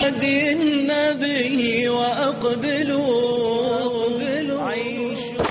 هدي النبي وأقبلوا عيشوا.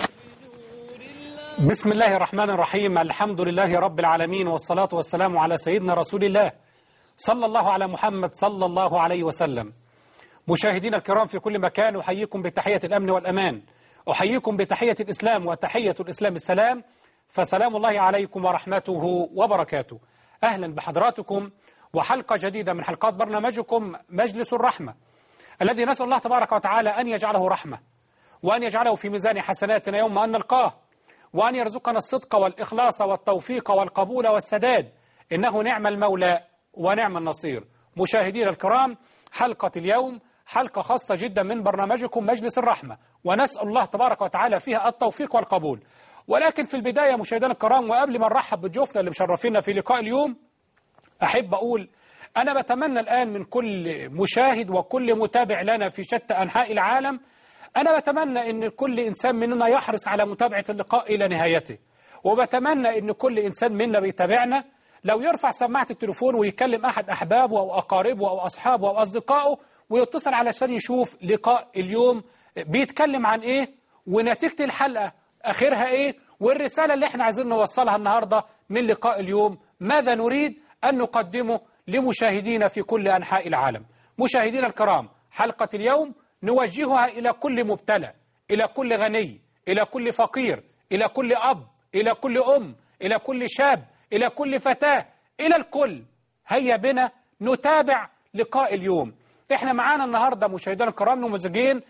بسم الله الرحمن الرحيم. الحمد لله رب العالمين، والصلاة والسلام على سيدنا رسول الله صلى الله على محمد صلى الله عليه وسلم. مشاهدينا الكرام في كل مكان، أحييكم بتحية الأمن والأمان، أحييكم بتحية الإسلام، وتحية الإسلام السلام، فسلام الله عليكم ورحمته وبركاته. أهلا بحضراتكم وحلقة جديدة من حلقات برنامجكم مجلس الرحمة، الذي نسأل الله تبارك وتعالى أن يجعله رحمة، وأن يجعله في ميزان حسناتنا يوم أن نلقاه، وأن يرزقنا الصدق والإخلاص والتوفيق والقبول والسداد، إنه نعم المولى ونعم النصير. مشاهدينا الكرام، حلقة اليوم حلقة خاصة جدا من برنامجكم مجلس الرحمة، ونسأل الله تبارك وتعالى فيها التوفيق والقبول. ولكن في البداية مشاهدينا الكرام، وقبل ما نرحب بضيوفنا اللي مشرفينا في لقاء اليوم، أحب أقول أنا بتمنى الآن من كل مشاهد وكل متابع لنا في شتى أنحاء العالم، أنا بتمنى أن كل إنسان مننا يحرص على متابعة اللقاء إلى نهايته، وبتمنى أن كل إنسان منا بيتابعنا لو يرفع سماعة التليفون ويكلم أحد أحبابه أو أقاربه أو أصحابه أو أصدقائه ويتصل علشان يشوف لقاء اليوم بيتكلم عن إيه، ونتيجة الحلقة آخرها إيه، والرسالة اللي احنا عايزين نوصلها النهاردة من لقاء اليوم، ماذا نريد أن نقدمه لمشاهدينا في كل أنحاء العالم. مشاهدينا الكرام، حلقة اليوم نوجهها إلى كل مبتلى، إلى كل غني، إلى كل فقير، إلى كل أب، إلى كل أم، إلى كل شاب، إلى كل فتاة، إلى الكل. هيا بنا نتابع لقاء اليوم. احنا معانا النهاردة مشاهدينا الكرام نموذجين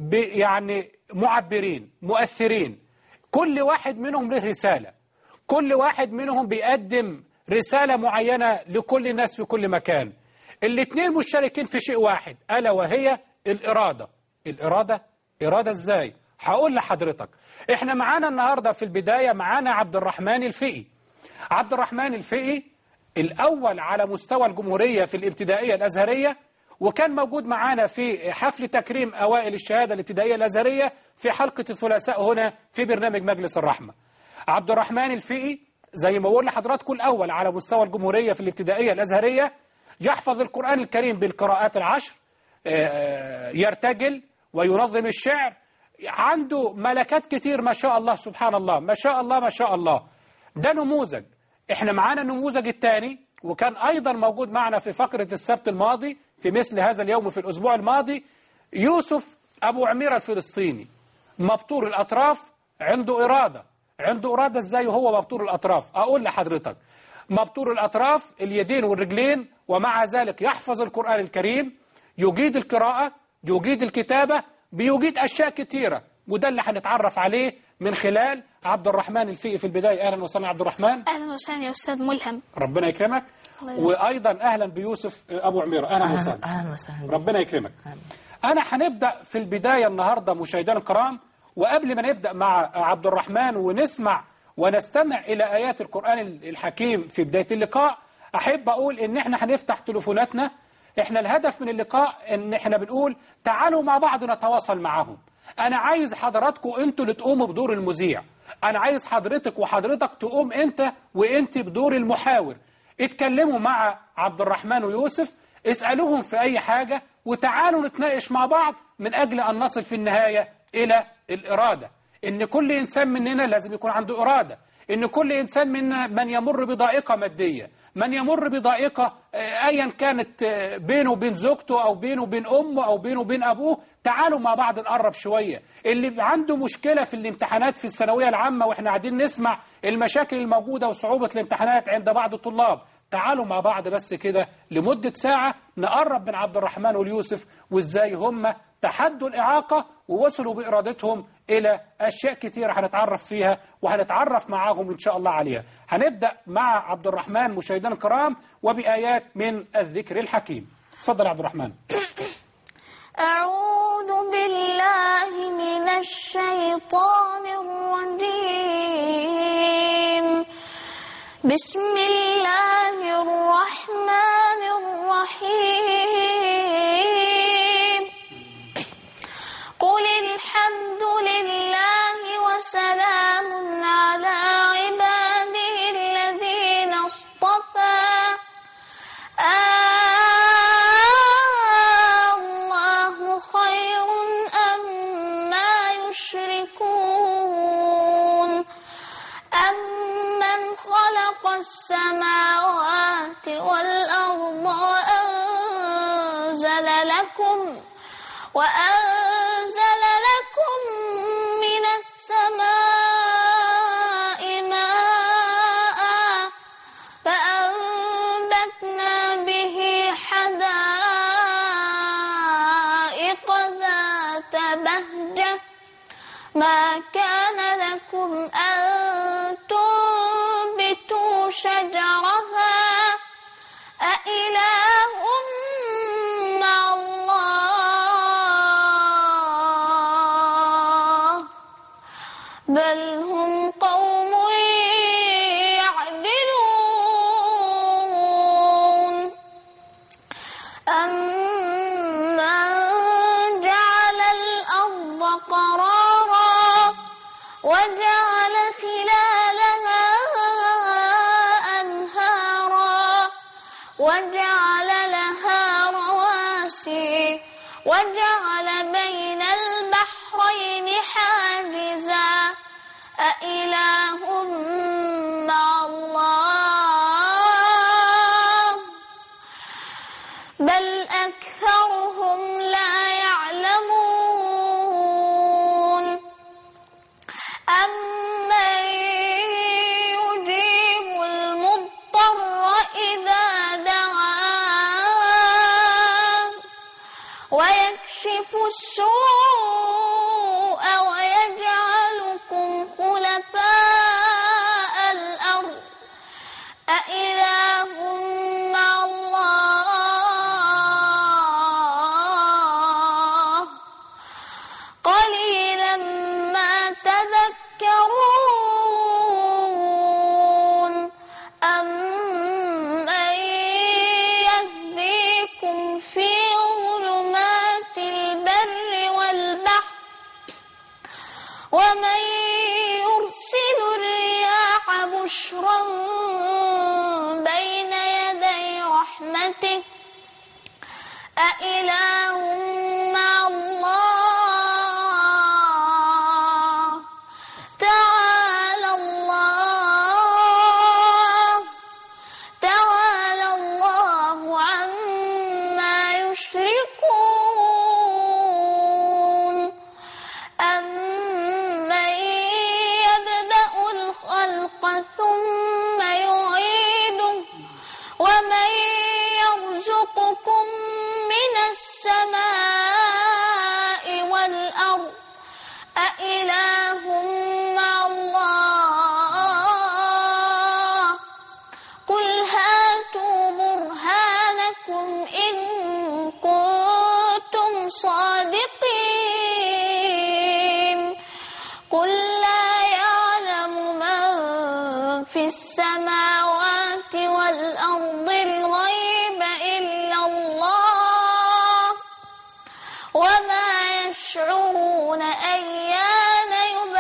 يعني معبرين مؤثرين، كل واحد منهم له رسالة، كل واحد منهم بيقدم رسالة معينة لكل الناس في كل مكان. الاثنين مشتركين في شيء واحد، ألا وهي الإرادة. الإرادة؟ إرادة إزاي؟ هقول لحضرتك. احنا معانا النهاردة في البداية معانا عبد الرحمن الفقي. عبد الرحمن الفقي الأول على مستوى الجمهورية في الابتدائية الأزهرية، وكان موجود معانا في حفل تكريم أوائل الشهادة الابتدائية الأزهرية في حلقة الثلاثاء هنا في برنامج مجلس الرحمة. عبد الرحمن الفقي زي ما بقول لحضراتكم الأول على مستوى الجمهورية في الابتدائية الأزهرية، يحفظ القرآن الكريم بالقراءات العشر، يرتجل وينظم الشعر، عنده ملكات كتير ما شاء الله سبحان الله، ما شاء الله ما شاء الله. ده نموذج. احنا معانا النموذج الثاني، وكان أيضا موجود معنا في فقرة السبت الماضي في مثل هذا اليوم في الأسبوع الماضي، يوسف أبو عميرة الفلسطيني، مبتور الأطراف، عنده إرادة. عنده إرادة إزاي وهو مبتور الأطراف؟ أقول لحضرتك، مبتور الأطراف اليدين والرجلين، ومع ذلك يحفظ القرآن الكريم، يجيد القراءة، يجيد الكتابة، بيجيد أشياء كتيرة، وده اللي هنتعرف عليه من خلال عبد الرحمن الفقي في البداية. أهلا وسهلا عبد الرحمن. أهلا وسهلا يا أستاذ ملهم. ربنا يكرمك. وأيضا أهلا بيوسف أبو عميرة. أهلا وسهلا. أهلا وسهلا. ربنا يكرمك. أنا هنبدأ في البداية النهاردة مشاهدينا الكرام، وقبل ما نبدأ مع عبد الرحمن ونسمع ونستمع إلى آيات القرآن الحكيم في بداية اللقاء، أحب أقول إن إحنا هنفتح تليفوناتنا. إحنا الهدف من اللقاء إن إحنا بنقول تعالوا مع بعض نتواصل معهم. أنا عايز حضراتكم أنتوا اللي تقوموا بدور المذيع، أنا عايز حضرتك وحضرتك تقوم أنت وأنت بدور المحاور. اتكلموا مع عبد الرحمن ويوسف، اسألوهم في أي حاجة، وتعالوا نتناقش مع بعض من أجل أن نصل في النهاية إلى الإرادة. إن كل إنسان مننا لازم يكون عنده إرادة، إن كل إنسان منا من يمر بضائقة مادية، من يمر بضائقة أيا كانت بينه وبين زوجته أو بينه وبين أمه أو بينه وبين أبوه، تعالوا مع بعض نقرب شوية. اللي عنده مشكلة في الامتحانات في الثانوية العامة وإحنا قاعدين نسمع المشاكل الموجودة وصعوبة الامتحانات عند بعض الطلاب، تعالوا مع بعض بس كده لمدة ساعة نقرب من عبد الرحمن واليوسف، وإزاي هم تحدوا الإعاقة ووصلوا بإرادتهم إلى أشياء كثيرة هنتعرف فيها وهنتعرف معاهم إن شاء الله عليها. هنبدأ مع عبد الرحمن مشاهدينا الكرام وبآيات من الذكر الحكيم. تفضل عبد الرحمن. أعوذ بالله من الشيطان الرجيم. بسم الله الرحمن الرحيم. قل الحمد لله وسلام على عباده الذين اصطفى وأنزل لكم من السماء ماء فأنبتنا به حدائق ذات بهجة ما كان لكم أن تنبتوا شجرها أإله مع الله بل هم قوم يعدلون أمن جعل الأرض قرارا وجعل خلالها أنهارا وجعل لها رواسي وجعل بين البحرين حاجزا أإله مع الله بل أكثرهم لا يعلمون أمن يجيب المضطر إذا دعاه ويكشف السوء ويجعلكم خلفاء الأرض أإله مع الله قليلا ما تذكرون أمن يهديكم في ظلمات البر والبحر ومن يرسل الرياح بشرا بين يدي رحمته أإله مع الله تعالى الله عما يشركون أمن يبدأ الخلق ثم يعيده ومن يرزقكم من السماء والأرض أإله مع الله قل هاتوا برهانكم إن كنتم صادقين قل لا يعلم من في السماوات والأرض الغيب إلا الله وما يشعرون أيان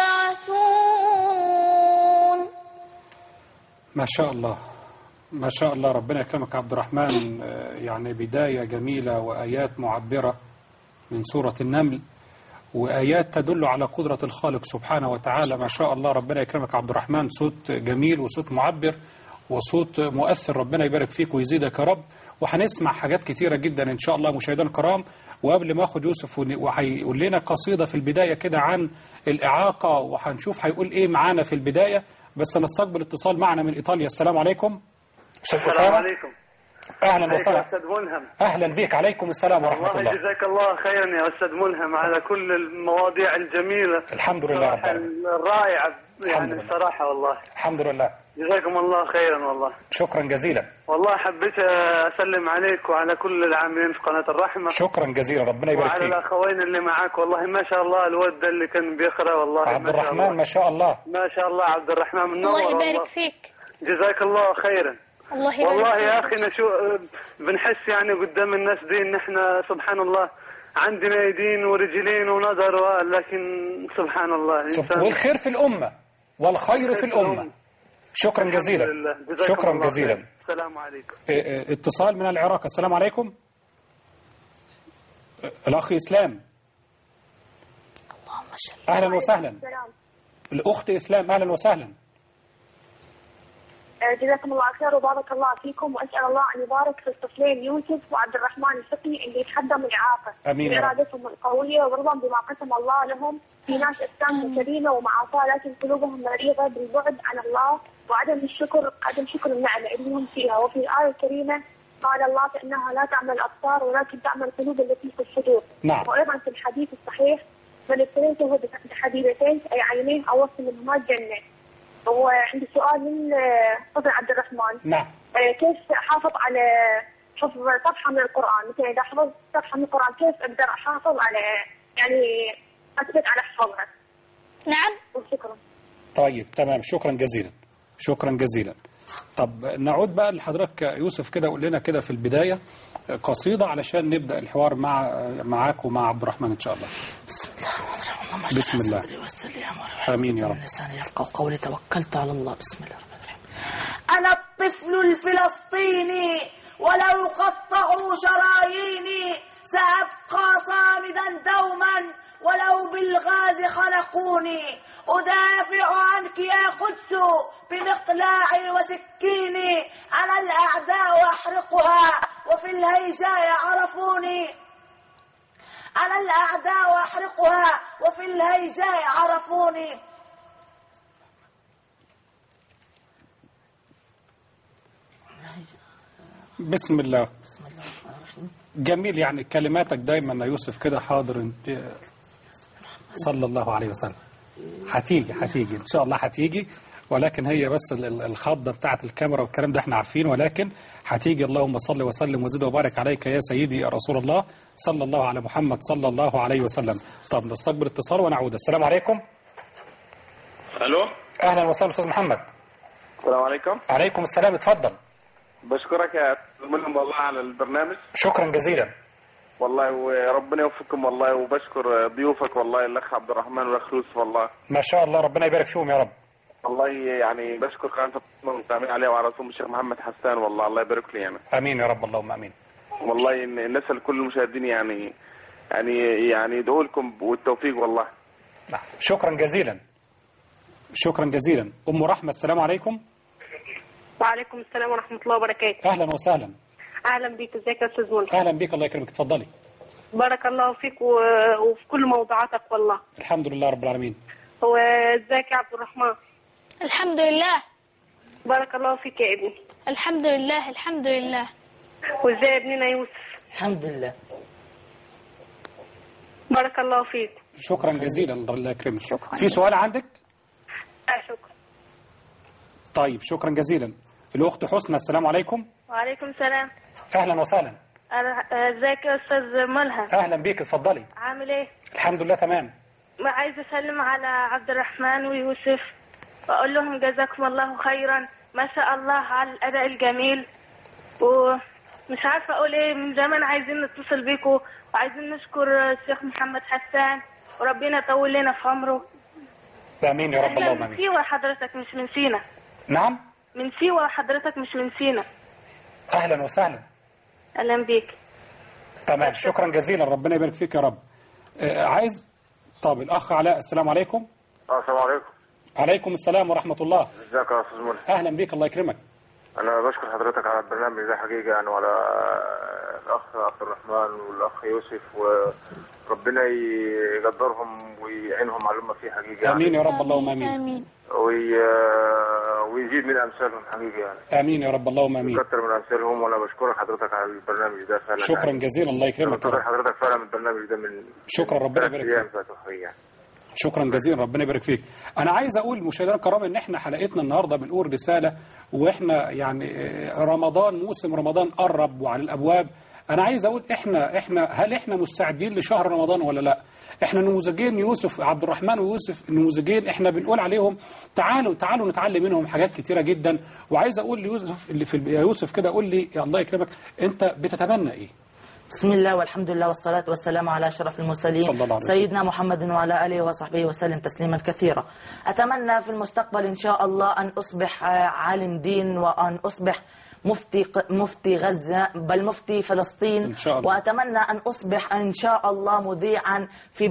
يبعثون. ما شاء الله ما شاء الله، ربنا يكرمك عبد الرحمن. يعني بداية جميلة وآيات معبرة من سورة النمل، وآيات تدل على قدرة الخالق سبحانه وتعالى. ما شاء الله، ربنا يكرمك عبد الرحمن. صوت جميل وصوت معبر وصوت مؤثر، ربنا يبارك فيك ويزيدك يا رب. وهنسمع حاجات كتيرة جدا إن شاء الله مشاهدينا الكرام. وقبل ما أخذ يوسف وهيقول لنا قصيدة في البداية كده عن الإعاقة، وهنشوف هيقول إيه معانا في البداية. بس نستقبل اتصال معنا من إيطاليا. السلام عليكم. السلام عليكم. أهلا وسهلا. أستاذ ملهم. أهلا بك. عليكم السلام ورحمة الله. جزاك الله خيرا يا أستاذ ملهم على كل المواضيع الجميلة. الحمد لله رب العالمين. الرائعة يعني الصراحة والله. الحمد لله. جزاكم الله خيرا والله. شكرا جزيلا. والله حبيت أسلم عليك وعلى كل العاملين في قناة الرحمة. شكرا جزيلا، ربنا يبارك فيك. وعلى الأخوين اللي معاك، والله ما شاء الله الود اللي كان بيقرأ والله. عبد الرحمن ما شاء الله. ما شاء الله عبد الرحمن منور. الله يبارك فيك. جزاك الله خيرا. الله يبارك والله فيك. يا أخي بنحس يعني قدام الناس دي إن إحنا سبحان الله عندنا يدين ورجلين ونظر، لكن سبحان الله والخير في الأمة والخير في الأمة. شكرا جزيلا. شكرا جزيلا. السلام عليكم. اتصال من العراق. السلام عليكم. الأخ إسلام. اللهم أهلا وسهلا. الأخت إسلام أهلا وسهلا. جزاكم الله خير وبارك الله فيكم، وأسأل الله أن يبارك في الطفلين يوسف وعبد الرحمن الفقي اللي يتحدوا الإعاقة بإرادتهم القوية ورضا بما قسم الله لهم. في ناس أجسام سليمة ومعافاة لكن قلوبهم مريضة بالبعد عن الله وعدم عدم شكر النعمة اللي هم فيها. وفي الآية الكريمة قال الله فإنها لا تعمل الأبصار ولكن تعمل القلوب التي في الصدور. نعم. وأيضا في الحديث الصحيح من ابتليته بحبيبتين أي عينين أو وصف منهما الجنة. هو عندي سؤال من طفل عبد الرحمن. نعم. كيف أحافظ على حفظ صفحة من القرآن؟ مثلا إذا حفظت صفحة من القرآن كيف أقدر أحافظ على يعني أثبت على حفظها؟ نعم. وشكرا. طيب تمام، شكرا جزيلا، شكرا جزيلا. طب نعود بقى لحضرتك يوسف كده، قول لنا كده في البداية قصيدة علشان نبدأ الحوار معاك ومع عبد الرحمن إن شاء الله. بسم الله. آمين يا رب. الإنسان يفقه قولي توكلت على الله. بسم الله الرحمن الرحيم. أنا الطفل الفلسطيني ولو قطعوا شراييني سأبقى صامدا دوما ولو بالغاز خنقوني. أدافع عنك يا قدس بمقلاعي وسكيني. أنا الأعداء أحرقها وفي الهيجاء عرفوني. أنا الأعداء أحرقها وفي الهيجاء عرفوني. بسم الله. جميل، يعني كلماتك دايما يا يوسف كده حاضر. صلى الله عليه وسلم. هتيجي إن شاء الله هتيجي، ولكن هي بس الخضة بتاعت الكاميرا والكلام ده احنا عارفين، ولكن هتيجي. اللهم صل وسلم وزد وبارك عليك يا سيدي يا رسول الله صلى الله على محمد صلى الله عليه وسلم. طب نستقبل اتصال ونعود. السلام عليكم. الو، اهلا وسهلا استاذ محمد. السلام عليكم. عليكم السلام، اتفضل. بشكرك يا منهم والله على البرنامج. شكرا جزيلا والله، وربنا يوفقكم والله، وبشكر ضيوفك والله الاخ عبد الرحمن والاخ يوسف والله. ما شاء الله، ربنا يبارك فيهم يا رب. والله يعني بشكر قناه المستمعين عليها وعلى رسول الشيخ محمد حسان والله، الله يبارك لي. امين يا رب، اللهم امين. والله نسأل كل المشاهدين يعني يدعوا لكم والتوفيق والله. شكرا جزيلا، شكرا جزيلا. ام رحمه، السلام عليكم. وعليكم السلام ورحمة الله وبركاته. أهلا وسهلا. أهلا بك، ازيك يا أستاذ منى؟ أهلا بك، الله يكرمك، اتفضلي. بارك الله فيك وفي كل موضوعاتك والله. الحمد لله رب العالمين. هو ازيك يا عبد الرحمن؟ الحمد لله. بارك الله فيك يا ابني. الحمد لله الحمد لله. وازاي ابننا يوسف؟ الحمد لله. بارك الله فيك. شكرا جزيلا، الله يكرمك. في سؤال عندك؟ شكرا. طيب شكرا جزيلا. الأخت حسنى، السلام عليكم. وعليكم السلام. أهلا وسهلا. ازيك يا أستاذ ملهم؟ أهلا بيك، اتفضلي. عامل ايه؟ الحمد لله تمام. عايز أسلم على عبد الرحمن ويوسف وأقول لهم جزاكم الله خيرا، ما شاء الله على الأداء الجميل. ومش عارفة أقول ايه، من زمان عايزين نتصل بيكم وعايزين نشكر الشيخ محمد حسان وربنا يطول لنا في عمره. آمين يا رب، اللهم آمين. من سيوة حضرتك مش من سينا. نعم؟ من سيوة حضرتك مش من سينا. أهلا وسهلا. أهلا بيك. تمام، شكرا جزيلا، ربنا يبارك فيك يا رب. عايز. طب الأخ علاء، السلام عليكم. السلام عليكم. عليكم السلام ورحمة الله. ازيك يا أستاذ منى؟ أهلا بيك، الله يكرمك. أنا بشكر حضرتك على البرنامج ده حقيقة يعني، وعلى الأخ عبد الرحمن والأخ يوسف، وربنا يقدرهم ويعينهم على الأمة فيه حقيقة يعني. آمين يا رب، اللهم آمين. آمين. ويزيد من أمثالهم حقيقة يعني. آمين يا رب، اللهم آمين. يكتر من أمثالهم، وأنا بشكرك حضرتك على البرنامج ده فعلا. شكرا يعني جزيلا، الله يكرمك. بشكر حضرتك فعلا من البرنامج ده من شكرا، ربنا يبارك فيك. شكرا جزيلا، ربنا يبارك فيك. انا عايز اقول مشاهدينا الكرام ان احنا حلقتنا النهارده بنقول رساله، واحنا يعني رمضان، موسم رمضان قرب وعلى الابواب. انا عايز اقول هل احنا مستعدين لشهر رمضان ولا لا؟ احنا نموذجين، يوسف عبد الرحمن ويوسف، نموذجين احنا بنقول عليهم تعالوا نتعلم منهم حاجات كتيره جدا. وعايز اقول ليوسف اللي في يوسف كده، قول لي يا الله يكرمك، انت بتتمنى ايه؟ بسم الله والحمد لله والصلاة والسلام على أشرف المرسلين سيدنا محمد وعلى آله وصحبه وسلم تسليما كثيرا. أتمنى في المستقبل إن شاء الله أن أصبح عالم دين، وأن أصبح مفتي غزة بل مفتي فلسطين إن شاء الله. وأتمنى أن أصبح إن شاء الله مذيعا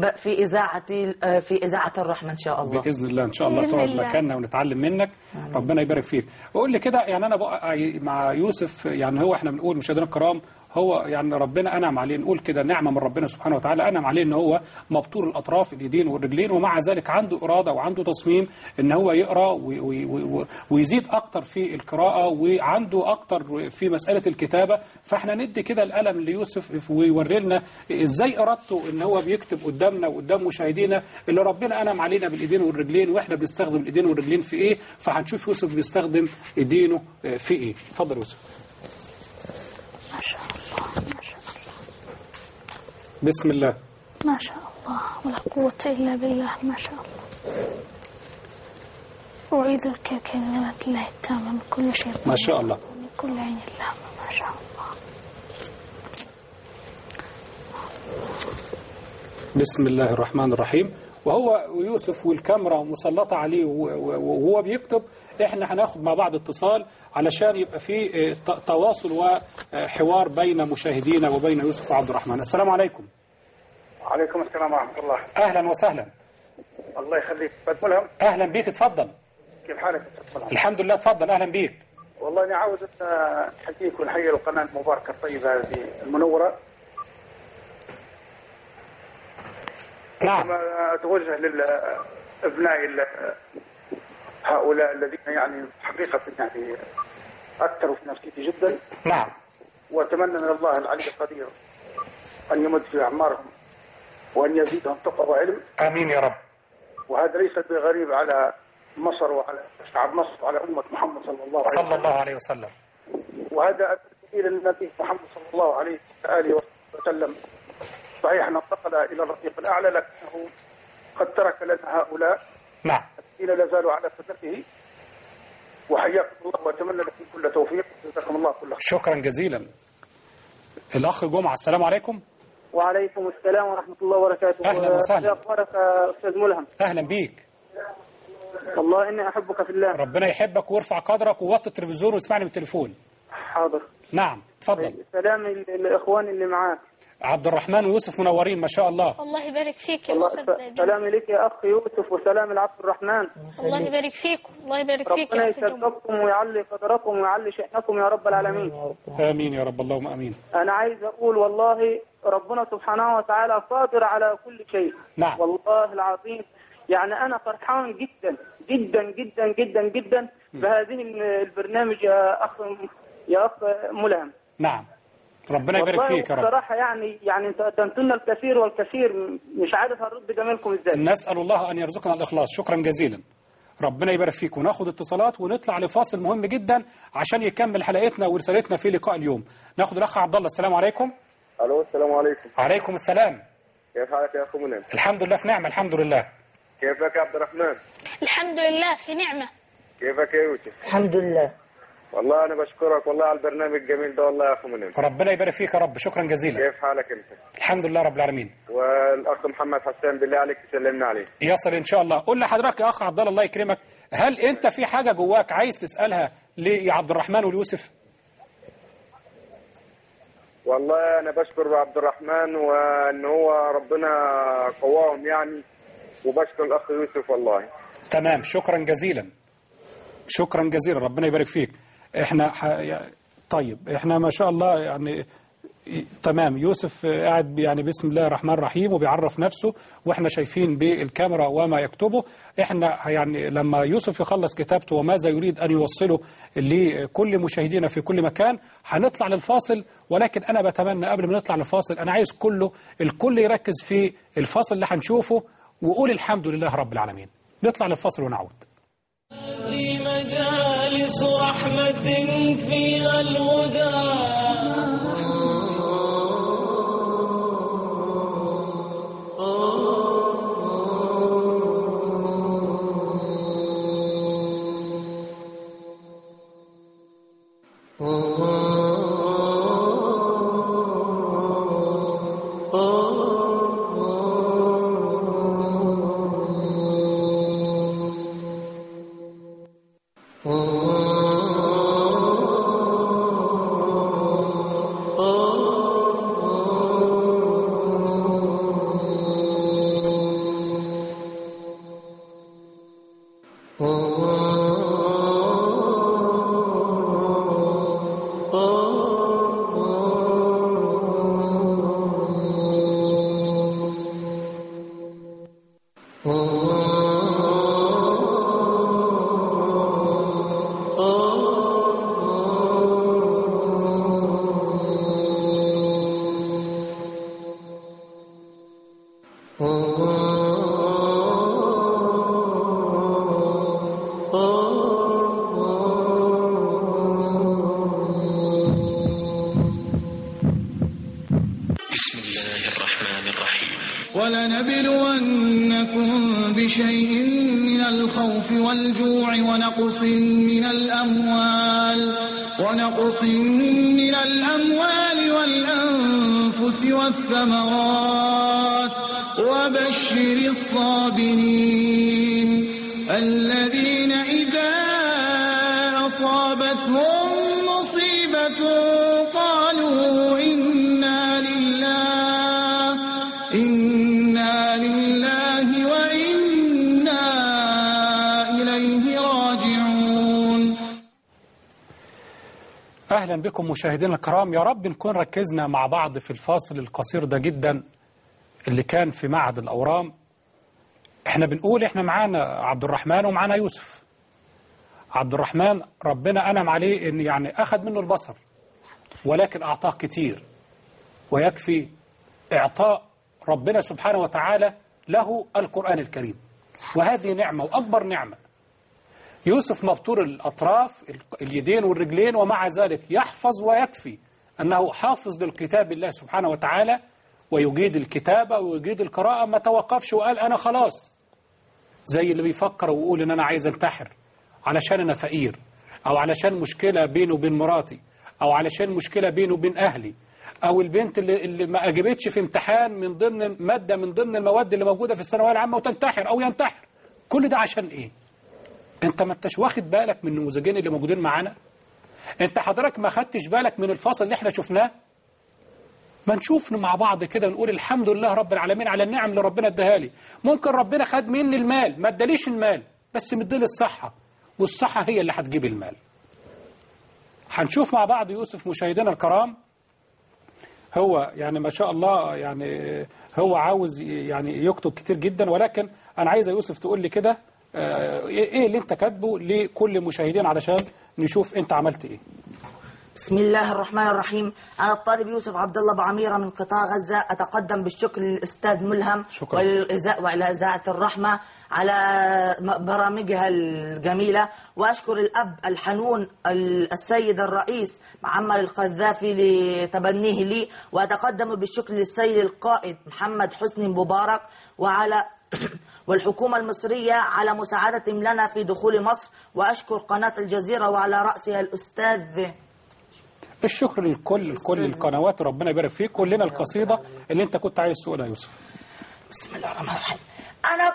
في إذاعة الرحمة إن شاء الله. بإذن الله إن شاء الله تقعد مكاننا ونتعلم منك. ربنا يبارك فيك. وقول لي كده يعني أنا بقى مع يوسف يعني هو إحنا بنقول مشاهدينا الكرام هو يعني ربنا أنعم عليه، نقول كده نعمة من ربنا سبحانه وتعالى أنعم عليه إن هو مبتور الأطراف اليدين والرجلين، ومع ذلك عنده إرادة وعنده تصميم إن هو يقرأ ويزيد أكتر في القراءة وعنده أكتر في مسألة الكتابة. فإحنا ندي كده القلم ليوسف ويوري لنا إزاي إرادته إن هو بيكتب قدامنا وقدام مشاهدينا اللي ربنا أنعم علينا بالإيدين والرجلين، وإحنا بنستخدم الإيدين والرجلين في إيه. فهنشوف يوسف بيستخدم إيدينه في إيه. اتفضل يوسف. ما شاء الله ما شاء الله. بسم الله ما شاء الله ولا قوة إلا بالله. ما شاء الله. أعيذك كلمات الله التامة من كل شيء. ما شاء الله. من كل عين اللامة. ما شاء الله. بسم الله الرحمن الرحيم. وهو يوسف والكاميرا مسلطة عليه وهو بيكتب. احنا هناخد مع بعض اتصال علشان يبقى في تواصل وحوار بين مشاهدينا وبين يوسف وعبد الرحمن. السلام عليكم. وعليكم السلام ورحمة الله. أهلا وسهلا. الله يخليك. أستاذ ملهم. أهلا بيك اتفضل. كيف حالك أستاذ ملهم؟ الحمد لله اتفضل. أهلا بيك. والله أنا عاوز أحييك ونحيي القناة المباركة الطيبة هذه المنورة. نعم. كما أتوجه للأبناء هؤلاء الذين يعني حقيقة يعني أثروا في نفسيتي جدا. نعم. وأتمنى من الله العلي القدير أن يمد في أعمارهم وأن يزيدهم تقوى وعلم. آمين يا رب. وهذا ليس بغريب على مصر وعلى شعب مصر وعلى أمة محمد صلى الله عليه وسلم. وهذا إلى النبي محمد صلى الله عليه وآله وسلم. صحيح أنه انتقل إلى الرفيق الأعلى لكنه قد ترك لنا هؤلاء. نعم. الذين لا زالوا على سنته. وحياكم الله وأتمنى لكم كل توفيق. جزاكم الله كل خير. شكرا جزيلا. الأخ جمعة. السلام عليكم. وعليكم السلام ورحمة الله وبركاته. أهلا وسهلا. أخبارك أستاذ ملهم؟ أهلا بيك. والله إني أحبك في الله. ربنا يحبك ويرفع قدرك ووطي التلفزيون واسمعني من التليفون. حاضر. نعم تفضل. سلام الإخوان اللي معاك. عبد الرحمن ويوسف منورين ما شاء الله. الله يبارك فيك يا أستاذ. سلامي لك يا أخ يوسف وسلام لعبد الرحمن. الله يبارك فيكم. الله يبارك فيك. ربنا يسلمكم ويعلي قدركم ويعلي شأنكم يا رب العالمين. آمين يا رب. اللهم آمين. أنا عايز أقول والله ربنا سبحانه وتعالى قادر على كل شيء. نعم. والله العظيم يعني أنا فرحان جدا جدا جدا جدا جدا بهذه البرنامج يا أخ ملهم. نعم. ربنا يبارك فيك يا رب. بصراحة يعني انت قدمتوا لنا الكثير والكثير مش عارف هنرد جميلكم ازاي. نسأل الله أن يرزقنا الإخلاص. شكرا جزيلا. ربنا يبارك فيك. وناخد اتصالات ونطلع لفاصل مهم جدا عشان يكمل حلقتنا ورسالتنا في لقاء اليوم. ناخد الأخ عبد الله. السلام عليكم. الو السلام عليكم. عليكم السلام. كيف حالك يا أخو منى؟ الحمد لله في نعمة. الحمد لله. كيفك يا عبد الرحمن؟ الحمد لله في نعمة. كيفك يا يوسف؟ الحمد لله. والله أنا بشكرك والله على البرنامج الجميل ده والله يا أخو منى. ربنا يبارك فيك يا رب. شكرا جزيلا. كيف حالك أنت؟ الحمد لله رب العالمين. والأخ محمد حسان بالله عليك تسلمنا عليه. يصل إن شاء الله. قول لحضرتك يا أخ عبد الله يكرمك، هل أنت في حاجة جواك عايز تسألها لعبد الرحمن واليوسف؟ والله أنا بشكر عبد الرحمن وأن هو ربنا قواهم يعني، وبشكر الأخ يوسف والله. تمام. شكرا جزيلا. شكرا جزيلا. ربنا يبارك فيك. احنا طيب احنا ما شاء الله يعني تمام. يوسف قاعد يعني بسم الله الرحمن الرحيم وبيعرف نفسه واحنا شايفين بالكاميرا وما يكتبه. احنا يعني لما يوسف يخلص كتابته وماذا يريد ان يوصله لكل مشاهدينا في كل مكان هنطلع للفاصل. ولكن انا بتمنى قبل ما نطلع للفاصل انا عايز الكل يركز في الفاصل اللي هنشوفه وقول الحمد لله رب العالمين. نطلع للفاصل ونعود. لمجالس رحمة فيها الهدى بسم الله الرحمن الرحيم. ولنبلونكم بشيء من الخوف والجوع ونقص من الأموال والأنفس والثمرات وبشر الصابرين الذين إذا أصابتهم مصيبة قالوا إنا لله وإنا إليه راجعون. أهلا بكم مشاهدينا الكرام. يا رب نكون ركزنا مع بعض في الفاصل القصير ده جدا اللي كان في معهد الأورام. احنا بنقول احنا معانا عبد الرحمن ومعانا يوسف. عبد الرحمن ربنا أنعم عليه ان يعني أخذ منه البصر، ولكن أعطاه كتير، ويكفي إعطاء ربنا سبحانه وتعالى له القرآن الكريم، وهذه نعمة وأكبر نعمة. يوسف مبتور الأطراف اليدين والرجلين، ومع ذلك يحفظ، ويكفي أنه حافظ للكتاب الله سبحانه وتعالى، ويجيد الكتابة ويجيد القراءة، ما توقفش وقال أنا خلاص. زي اللي بيفكر ويقول إن أنا عايز انتحر علشان أنا فقير، أو علشان مشكلة بينه وبين مراتي، أو علشان مشكلة بينه وبين أهلي، أو البنت اللي ما أجبتش في امتحان من ضمن مادة من ضمن المواد اللي موجودة في الثانوية العامة وتنتحر أو ينتحر. كل ده عشان إيه؟ أنت ما انتش واخد بالك من النموذجين اللي موجودين معانا؟ أنت حضرتك ما خدتش بالك من الفصل اللي احنا شفناه؟ ما نشوف مع بعض كده ونقول الحمد لله رب العالمين على النعم اللي ربنا اداها لي. ممكن ربنا خد مني المال، ما اداليش المال، بس مديلي الصحة، والصحة هي اللي هتجيب المال. هنشوف مع بعض يوسف مشاهدينا الكرام. هو يعني ما شاء الله يعني هو عاوز يعني يكتب كتير جدا، ولكن أنا عايز يوسف تقول لي كده إيه اللي أنت كاتبه لكل مشاهدين علشان نشوف أنت عملت إيه. بسم الله الرحمن الرحيم. أنا الطالب يوسف عبد الله أبو عميرة من قطاع غزة. أتقدم بالشكر للأستاذ ملهم وإلى إذاعة الرحمة على برامجها الجميلة، وأشكر الأب الحنون السيد الرئيس معمر القذافي لتبنيه لي، وأتقدم بالشكر للسيد القائد محمد حسني مبارك والحكومة المصرية على مساعدتهم لنا في دخول مصر، وأشكر قناة الجزيرة وعلى رأسها الأستاذ. الشكر لكل القنوات، ربنا يبارك فيك. كلنا القصيدة اللي انت كنت عايز تقولها يا يوسف. بسم الله الرحمن الرحيم. أنا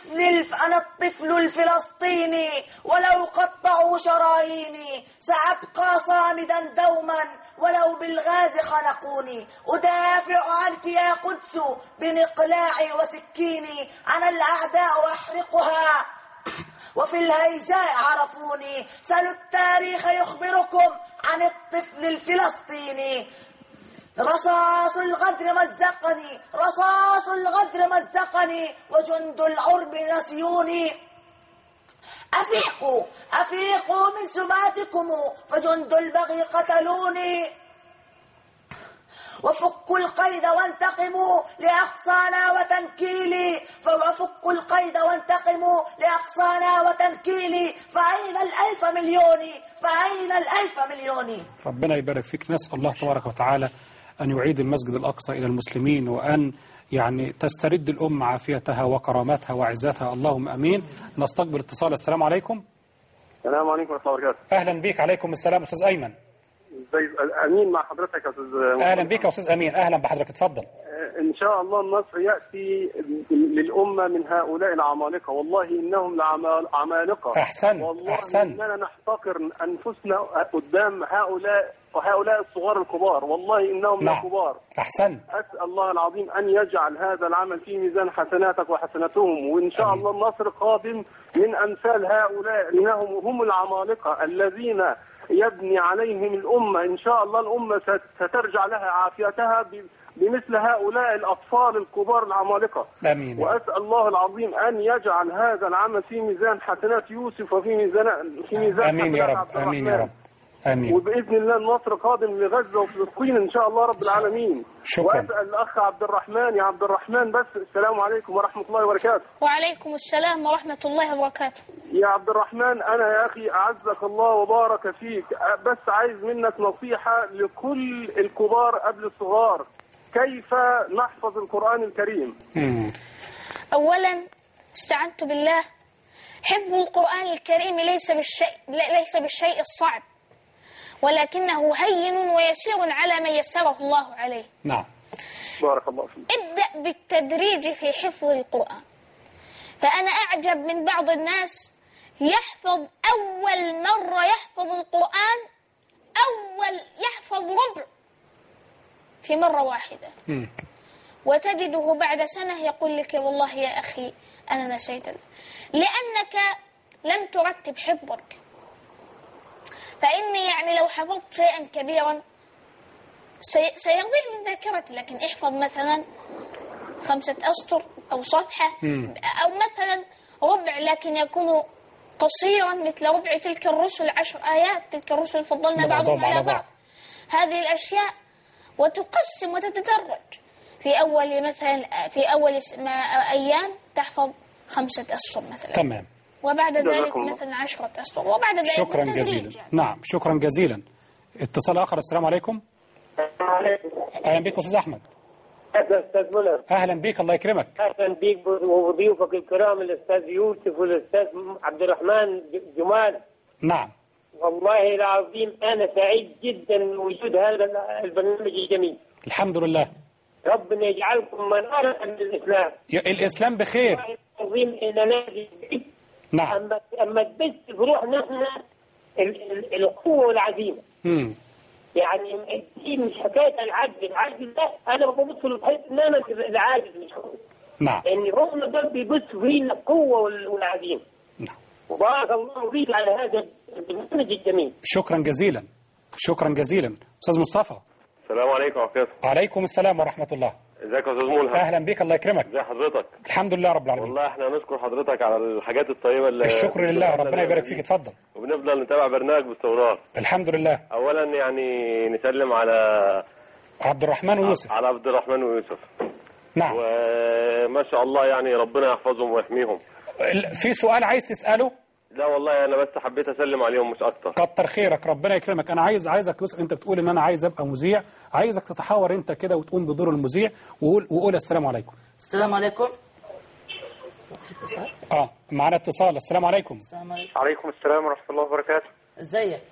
الطفل الفلسطيني ولو قطعوا شراييني سأبقى صامدا دوما ولو بالغاز خنقوني. أدافع عنك يا قدس بمقلاعي وسكيني، أنا الأعداء أحرقها وفي الهيجاء عرفوني. سلوا التاريخ يخبركم عن الطفل الفلسطيني. رصاص الغدر مزقني وجند العرب نسيوني. أفيقوا من سباتكم فجند البغي قتلوني. وفكوا القيد وانتقموا لأقصانا وتنكيلي، فوفكوا القيد وانتقموا لأقصانا وتنكيلي. فأين الألف مليون؟ ربنا يبارك فيك. نسأل الله تبارك وتعالى أن يعيد المسجد الأقصى إلى المسلمين، وأن يعني تسترد الأمة عافيتها وكرامتها وعزتها، اللهم أمين. نستقبل اتصال. السلام عليكم. السلام عليكم ورحمة الله وبركاته. أهلا بك. عليكم السلام أستاذ أيمن. أمين مع حضرتك يا أستاذ. أهلا بك يا أستاذ أمين. أهلا بحضرتك، اتفضل. إن شاء الله النصر يأتي للأمة من هؤلاء العمالقة، والله إنهم لعمالقة. أحسن. والله إننا نحتقر أنفسنا قدام هؤلاء الصغار الكبار، والله إنهم لا كبار. أحسن. أسأل الله العظيم أن يجعل هذا العمل في ميزان حسناتك وحسناتهم، وإن شاء الله النصر قادم من أمثال هؤلاء، لأنهم هم العمالقة الذين يبني عليهم الأمة. إن شاء الله الأمة سترجع لها عافيتها بمثل هؤلاء الأطفال الكبار العمالقة. آمين. وأسأل الله العظيم أن يجعل هذا العمل في ميزان حسنات يوسف وفي ميزان آمين يا رب. آمين يا رب. آمين. وباذن الله النصر قادم لغزه وفلسطين ان شاء الله رب العالمين. شكرا. واسال الاخ عبد الرحمن، يا عبد الرحمن بس السلام عليكم ورحمه الله وبركاته. وعليكم السلام ورحمة الله وبركاته. يا عبد الرحمن انا يا اخي اعزك الله وبارك فيك، بس عايز منك نصيحه لكل الكبار قبل الصغار، كيف نحفظ القرآن الكريم؟ أولا استعنت بالله. حفظ القرآن الكريم ليس بالشيء الصعب، ولكنه هين ويسير على من يسره الله عليه. نعم. بارك الله فيك. ابدأ بالتدريج في حفظ القرآن. فأنا أعجب من بعض الناس يحفظ أول مرة يحفظ القرآن يحفظ ربع في مرة واحدة، وتجده بعد سنة يقول لك والله يا أخي أنا نسيت، لأنك لم ترتب حفظك. فإني يعني لو حفظت شيئا كبيرا سيضيع من ذاكرتي، لكن احفظ مثلا 5 أسطر أو صفحة أو مثلا ربع، لكن يكون قصيرا مثل ربع تلك الرسل 10 آيات، تلك الرسل فضلنا بعضهم على بعض. هذه الأشياء وتقسم وتتدرج. في أول أيام تحفظ 5 أسطر مثلا، تمام، وبعد ذلك مثلا 10 أسطر، وبعد ذلك شكرا جزيلا. يعني. نعم، شكرا جزيلا. اتصال آخر. السلام عليكم. أهلا بك أستاذ أحمد. أستاذ منى. أهلا بك، الله يكرمك. أهلا بك وضيوفك الكرام الأستاذ يوسف والأستاذ عبد الرحمن جمال. نعم. والله العظيم أنا سعيد جدا بوجود هذا البرنامج الجميل. الحمد لله. ربنا يجعلكم منارة للإسلام. الإسلام بخير. والله العظيم إننا نعم. أما تبث في روحنا نحن القوة والعزيمة. يعني دي مش حكاية العجز ده أنا ببص له بحيث إن أنا العاجز مش هو. نعم. يعني روحنا ده بيبث فينا القوة والعزيمة. نعم. وبارك الله فيك على هذا البرنامج الجميل. شكرا جزيلا. شكرا جزيلا. أستاذ مصطفى. السلام عليكم ورحمة الله. وعليكم السلام ورحمة الله. ازيك يا استاذ ملهم؟ اهلا بك، الله يكرمك. ازي حضرتك؟ الحمد لله رب العالمين. والله احنا نشكر حضرتك على الحاجات الطيبه اللي الشكر لله، ربنا يبارك فيك. اتفضل. وبنفضل نتابع برنامج باستمرار. الحمد لله. اولا يعني نسلم على عبد الرحمن ويوسف. على عبد الرحمن ويوسف. نعم. وما شاء الله يعني ربنا يحفظهم ويحميهم. في سؤال عايز تسأله؟ لا والله انا بس حبيت اسلم عليهم مش اكتر. كتر خيرك، ربنا يكرمك. انا عايزك يوسف، انت بتقول ان انا عايز ابقى مذيع، عايزك تتحاور انت كده وتقوم بدور المذيع وقول السلام عليكم. السلام عليكم. معنا اتصال. السلام عليكم. السلام عليكم. عليكم السلام ورحمة الله وبركاته. ازيك؟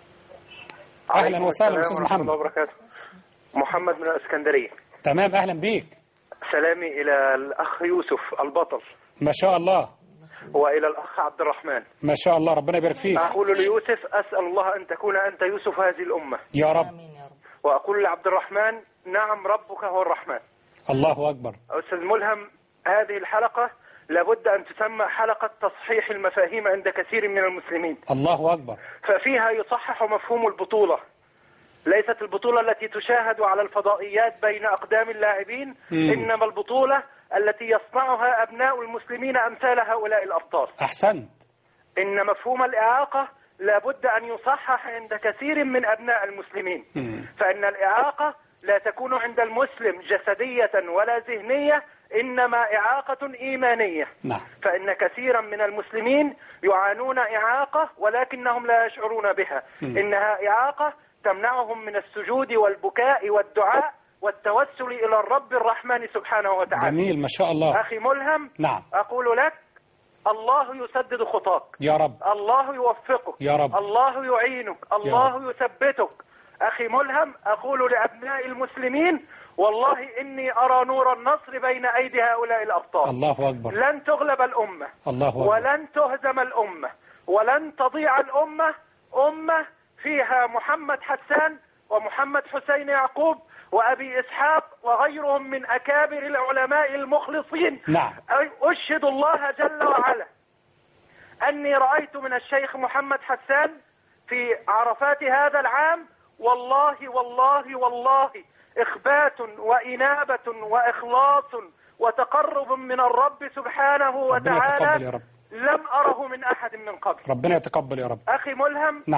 اهلا وسهلا استاذ محمد. الله وبركاته. محمد من الاسكندرية. تمام، اهلا بيك. سلامي الى الاخ يوسف البطل. ما شاء الله. والى الاخ عبد الرحمن. ما شاء الله، ربنا يبارك فيك. اقول ليوسف اسال الله ان تكون انت يوسف هذه الامه. يا رب. واقول لعبد الرحمن نعم ربك هو الرحمن. الله اكبر. استاذ ملهم، هذه الحلقه لابد ان تسمى حلقه تصحيح المفاهيم عند كثير من المسلمين. الله اكبر. ففيها يصحح مفهوم البطوله. ليست البطوله التي تشاهد على الفضائيات بين اقدام اللاعبين، انما البطوله التي يصنعها أبناء المسلمين أمثال هؤلاء الأبطال. أحسنت. إن مفهوم الإعاقة لابد أن يصحح عند كثير من أبناء المسلمين. فإن الإعاقة لا تكون عند المسلم جسدية ولا ذهنية، إنما إعاقة إيمانية. نعم. فإن كثيرا من المسلمين يعانون إعاقة ولكنهم لا يشعرون بها. إنها إعاقة تمنعهم من السجود والبكاء والدعاء والتوسل إلى الرب الرحمن سبحانه وتعالى. جميل، ما شاء الله. أخي ملهم. نعم. أقول لك الله يسدد خطاك يا رب. الله يوفقك يا رب. الله يعينك الله يثبتك. أخي ملهم، أقول لأبناء المسلمين والله إني أرى نور النصر بين أيدي هؤلاء الأبطال. الله أكبر. لن تغلب الأمة. الله أكبر. ولن تهزم الأمة ولن تضيع الأمة. أمة فيها محمد حسان ومحمد حسين يعقوب وأبي إسحاق وغيرهم من أكابر العلماء المخلصين. نعم. أشهد الله جل وعلا أني رأيت من الشيخ محمد حسان في عرفات هذا العام والله والله والله إخبات وإنابة وإخلاص وتقرب من الرب سبحانه وتعالى يا رب. لم أره من أحد من قبل. ربنا يتقبل يا رب. أخي ملهم. نعم.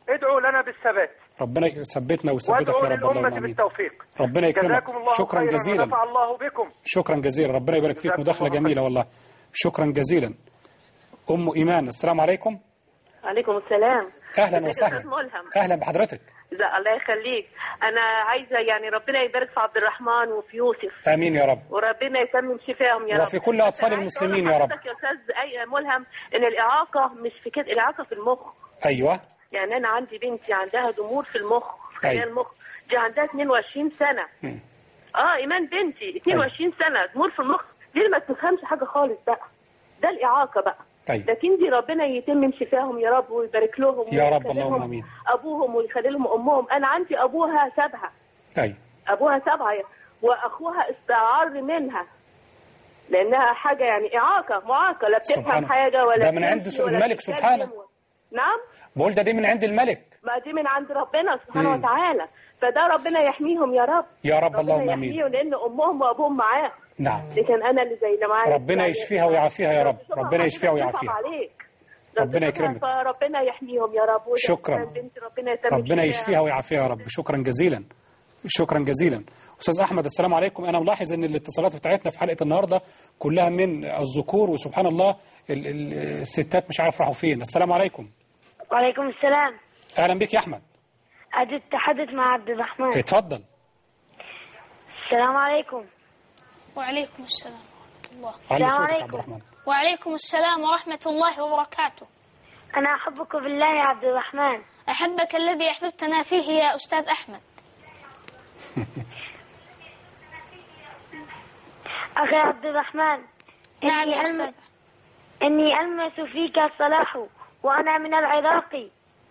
ادعوا لنا بالثبات. ربنا يثبتنا ويثبتك يا رب. وادعوا للأمة بالتوفيق. ربنا يكرمك. جزاكم الله شكرا خيرا جزيلا. ونفع الله بكم. شكرا جزيلا، ربنا يبارك فيك. مداخلة جميلة والله. شكرا جزيلا. أم إيمان، السلام عليكم. عليكم السلام. أهلا وسهلا. أهلا بحضرتك. الله يخليك. أنا عايزة يعني ربنا يبارك في عبد الرحمن وفي يوسف. آمين يا رب. وربنا يتمم شفاهم يا رب. وفي كل أطفال المسلمين يا رب. يا أستاذ ملهم إن الإعاقة مش في كده، الإعاقة في المخ. أيوه. يعني أنا عندي بنتي عندها ضمور في المخ، خلايا المخ، دي عندها 22 سنة. إيمان بنتي 22 سنة ضمور في المخ، دي ما بتفهمش حاجة خالص بقى. ده الإعاقة بقى. طيب. لكن دي ربنا يتمم شفاهم يا رب ويبارك لهم يا رب، اللهم امين. ابوهم ويخلي لهم امهم. انا عندي ابوها 7. ايوه. ابوها 7 واخوها استعار منها لانها حاجه يعني اعاقه معاقه، لا بتفهم حاجه ولا ده من عند الملك سبحانه. نعم. بقول ده دي من عند الملك. ما دي من عند ربنا سبحانه وتعالى، فده ربنا يحميهم يا رب. يا رب اللهم امين. يحميهم لان امهم وابوهم معاه. نعم. لكن انا اللي زي اللي معايا. ربنا يشفيها ويعافيها يا رب. ربنا يشفيها ويعافيها. ربنا يكرمك. فربنا يحميهم يا رب. شكرا. ربنا يشفيها ويعافيها يا رب. شكرا جزيلا. شكرا جزيلا. أستاذ أحمد، السلام عليكم. أنا ملاحظ أن الاتصالات بتاعتنا في حلقة النهاردة كلها من الذكور، وسبحان الله الستات مش عارف راحوا فين. السلام عليكم. وعليكم السلام. أهلا بك يا أحمد. أتحدث مع عبد الرحمن. اتفضل. السلام عليكم. وعليكم السلام ورحمة الله. السلام عليكم. وعليكم السلام ورحمة الله وبركاته. أنا أحبك بالله يا عبد الرحمن. أحبك الذي أحببتنا فيه يا أستاذ أحمد. أخي عبد الرحمن. نعم يا أستاذ. إني ألمس فيك الصلاح وأنا من العراق.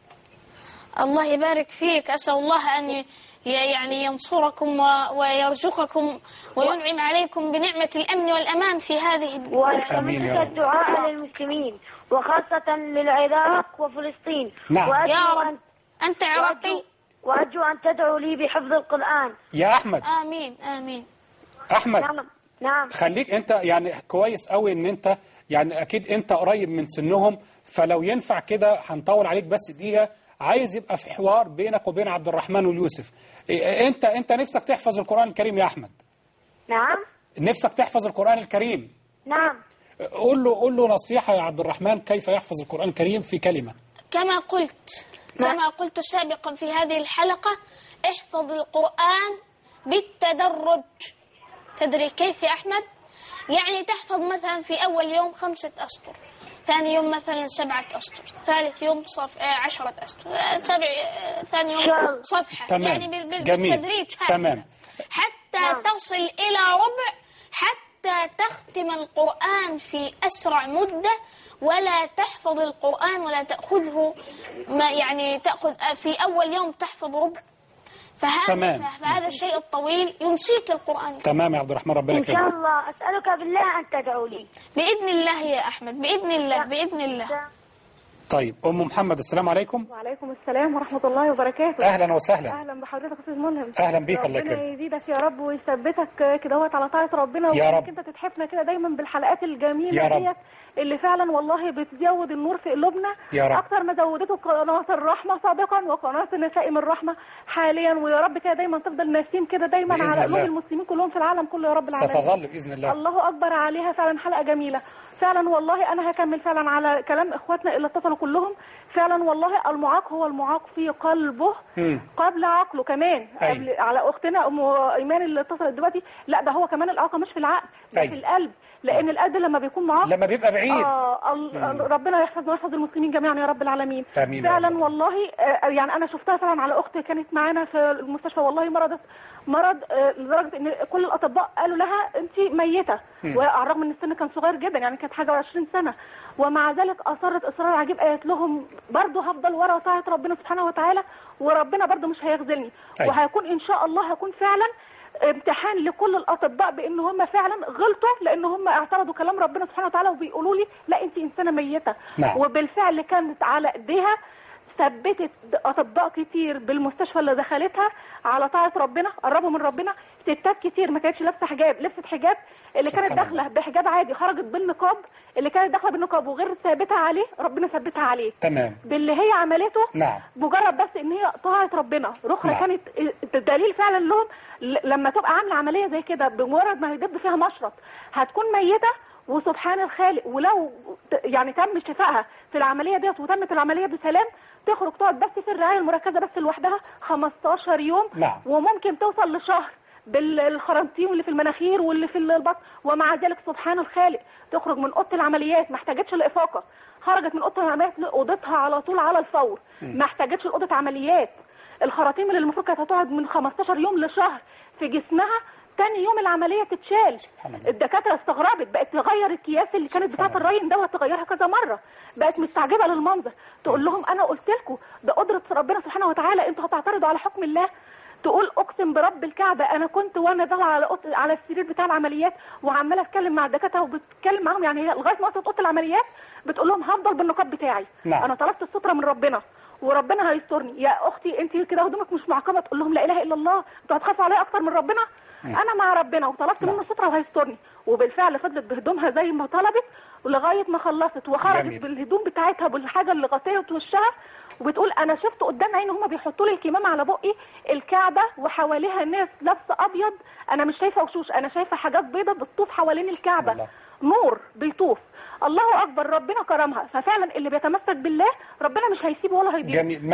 الله يبارك فيك. أسأل الله أن يعني ينصركم ويرزقكم وينعم عليكم بنعمة الأمن والأمان في هذه البلاد. الدعاء للمسلمين وخاصة للعراق وفلسطين. نعم. يا رب. أنت عراقي. وأرجو أن تدعو لي بحفظ القرآن. يا أحمد. آمين آمين. أحمد. نعم. خليك أنت يعني كويس قوي إن أنت يعني أكيد أنت قريب من سنهم، فلو ينفع كده هنطول عليك بس دقيقة. عايز يبقى في حوار بينك وبين عبد الرحمن ويوسف. انت نفسك تحفظ القرآن الكريم يا احمد؟ نعم. نفسك تحفظ القرآن الكريم؟ نعم. قول له نصيحة يا عبد الرحمن كيف يحفظ القرآن الكريم في كلمة. كما قلت سابقا في هذه الحلقة، احفظ القرآن بالتدرج. تدري كيف يا أحمد؟ يعني تحفظ مثلا في أول يوم 5 أسطر، ثاني يوم مثلا 7 أسطر، ثالث يوم 10 أسطر، ثاني يوم صفحة. تمام. يعني بالتدريج تمام. حتى تصل إلى ربع، حتى تختم القرآن في أسرع مدة، ولا تحفظ القرآن ولا تأخذه يعني تأخذ في أول يوم تحفظ ربع، فهذا الشيء الطويل ينسيك القرآن. تمام يا عبد الرحمن، ربنا يكرمك. إن شاء الله أسألك بالله أن تدعو لي. بإذن الله يا أحمد، بإذن الله بإذن الله. طيب أم محمد، السلام عليكم. وعليكم السلام ورحمة الله وبركاته. أهلا وسهلا. أهلا بحضرتك أستاذ ملهم. أهلا بيك، الله يكرمك. ربنا يزيدك يا رب ويثبتك كده على طاعة ربنا، وإنك أنت تتحفنا كده دايما بالحلقات الجميلة ديت اللي فعلا والله بتزود النور في قلوبنا أكتر ما زودته قناة الرحمة سابقا وقناة نسائم الرحمة حاليا، ويا رب كده دايما تفضل ناسين كده دايما على قلوب المسلمين كلهم في العالم كله يا رب العالمين. ستظل بإذن الله. الله أكبر عليها، فعلا حلقة جميلة فعلا والله. أنا هكمل فعلا على كلام إخواتنا اللي اتصلوا كلهم. فعلا والله المعاق هو المعاق في قلبه قبل عقله كمان. قبل على أختنا أم إيمان اللي اتصلت دلوقتي، لا ده هو كمان الإعاقة مش في العقل، ده في القلب، لأن القلب لما بيكون معاق لما بيبقى بعيد ربنا يحفظنا ويحفظ المسلمين جميعا يا رب العالمين. فعلا والله يعني أنا شفتها فعلا على أختي كانت معانا في المستشفى، والله مرض لدرجة ان كل الاطباء قالوا لها انت ميتة، وعلى الرغم ان السن كان صغير جدا، يعني كانت حاجة و20 سنة، ومع ذلك اصرت اصرار عجيب. قالت لهم برضو هفضل ورا طاعة ربنا سبحانه وتعالى، وربنا برضو مش هيخذلني. وهيكون ان شاء الله هيكون فعلا امتحان لكل الاطباء بان هم فعلا غلطوا، لان هم اعترضوا كلام ربنا سبحانه وتعالى وبيقولوا لي لا انت انسانة ميتة. وبالفعل كانت على ايديها ثبتت اطباء كتير بالمستشفى اللي دخلتها على طاعة ربنا، قربوا من ربنا، ستات كتير ما كانتش لابسه حجاب لبست حجاب، اللي كانت داخله بحجاب عادي خرجت بالنقاب، اللي كانت داخله بالنقاب وغير ثابتها عليه ربنا ثبتها عليه تمام باللي هي عملته. نعم. مجرد بس ان هي طاعت ربنا. رخرة نعم. كانت دليل فعلا لهم لما تبقى عامله عمليه زي كده بمجرد ما هيدب فيها مشرط هتكون ميته، وسبحان الخالق ولو يعني تم شفائها في العمليه ديت وتمت العمليه بسلام تخرج تقعد بس في الرعايه المركزه بس لوحدها 15 يوم. نعم. وممكن توصل لشهر بالخرنطيم اللي في المناخير واللي في البطن، ومع ذلك سبحان الخالق تخرج من اوضه العمليات ما احتاجتش الافاقه، خرجت من اوضه العمليات لاوضتها على طول على الفور، ما احتاجتش لاوضه عمليات. الخراطيم اللي المفروض كانت هتقعد من 15 يوم لشهر في جسمها تاني يوم العمليه تتشال. الدكاتره استغربت، بقت تغير الكياس اللي كانت بتاعه الراين دوت تغيرها كذا مره، بقت مستعجبه للمنظر. تقول لهم انا قلت لكم ده قدره ربنا سبحانه وتعالى، انتوا هتعترضوا على حكم الله؟ تقول اقسم برب الكعبه انا كنت وانا طالعه على السرير بتاع العمليات وعماله اتكلم مع الدكاتره وبتكلم معاهم، يعني هي لغايه ما وصلت اوضه العمليات بتقول لهم هفضل بالنقاب بتاعي. نعم. انا طلبت الستره من ربنا وربنا هيسترني. يا اختي انت كده هدومك مش معقمه، تقول لهم لا اله الا الله، انتوا هتخافوا عليا اكتر من ربنا؟ انا مع ربنا وطلبت منه الستره وهيسترني. وبالفعل فضلت بهدومها زي ما طلبت ولغايه ما خلصت وخرجت بالهدوم بتاعتها بالحاجه اللي غطيت وشها، وبتقول انا شفت قدام عيني هم بيحطوا لي الكمامه على بقي الكعبه وحواليها ناس لابسه ابيض، انا مش شايفه وشوش، انا شايفه حاجات بيضه بتطوف حوالين الكعبه الله. نور بيطوف. الله اكبر، ربنا كرمها. ففعلا اللي بيتمسك بالله ربنا مش هيسيبه ولا هيضيعه. جميل.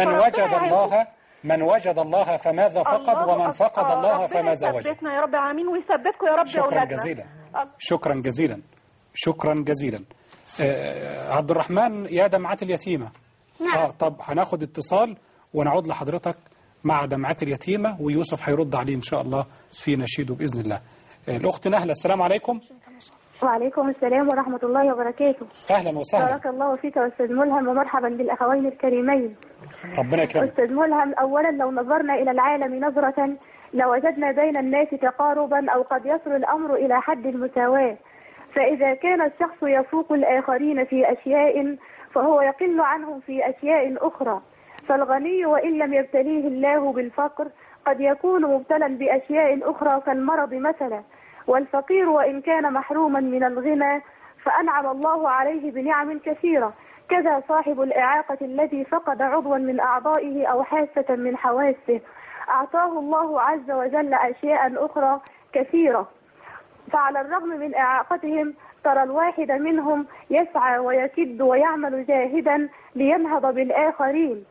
من وجد الله فماذا فقد، ومن فقد الله فماذا وجد. يثبتنا يا رب العالمين ويثبتكم يا رب يا شكرا اولادنا. جزيلا. شكرا جزيلا. شكرا جزيلا. عبد الرحمن يا دمعات اليتيمة. نعم. طب هناخد اتصال ونعود لحضرتك مع دمعات اليتيمة، ويوسف هيرد عليه إن شاء الله في نشيده بإذن الله. الأخت نهلة السلام عليكم. وعليكم السلام ورحمة الله وبركاته. أهلا وسهلا. بارك الله فيك يا أستاذ ملهم، ومرحبا بالأخوين الكريمين. ربنا يكرمك. أستاذ ملهم، أولا لو نظرنا إلى العالم نظرة لوجدنا بين الناس تقاربا أو قد يصل الأمر إلى حد المساواة، فإذا كان الشخص يفوق الآخرين في أشياء فهو يقل عنهم في أشياء أخرى. فالغني وإن لم يبتليه الله بالفقر قد يكون مبتلا بأشياء أخرى كالمرض مثلا، والفقير وإن كان محروما من الغنى فأنعم الله عليه بنعم كثيرة. كذا صاحب الإعاقة الذي فقد عضوا من أعضائه أو حاسة من حواسه أعطاه الله عز وجل أشياء أخرى كثيرة. فعلى الرغم من إعاقتهم ترى الواحد منهم يسعى ويكد ويعمل جاهدا لينهض بالآخرين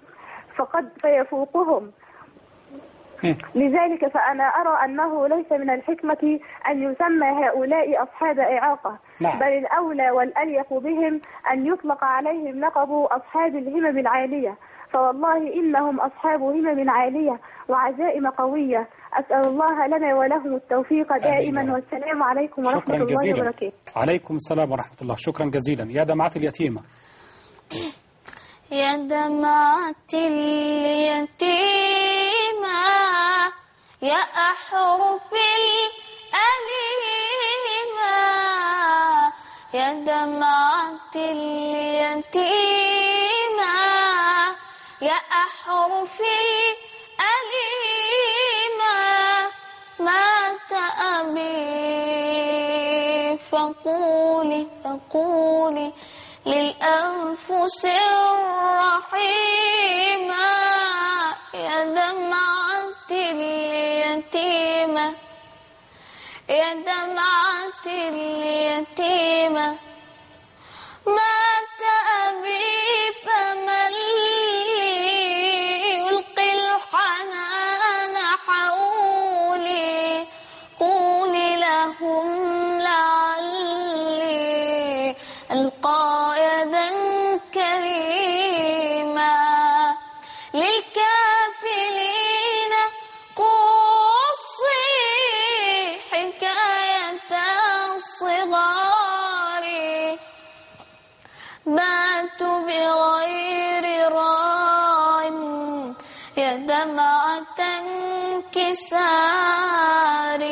فيفوقهم. لذلك فأنا أرى أنه ليس من الحكمة أن يسمى هؤلاء أصحاب إعاقة. نعم. بل الأولى والأليق بهم أن يطلق عليهم لقب أصحاب الهمم العالية، فوالله إنهم أصحاب همم عالية وعزائم قوية. أسأل الله لنا ولهم التوفيق دائما، والسلام عليكم ورحمة الله وبركاته. عليكم السلام ورحمة الله. شكرا جزيلا. يا دمعة اليتيمة. يا دمعة اليتيمة يا أحرف الأليمة، يا دمعة اليتيمة يا أحرف الأليمة، مات أبي فقولي للأنفس الرحيمة، يا دمعة اليتيمة يا دمعة اليتيمة، مات أبي فمن يلقي الحنان حولي، قولي لهم لعلي ألقى يدا كريما، للكافلين قصي حكاية الصغار، باتوا بغير راع يا دمعة انكسار،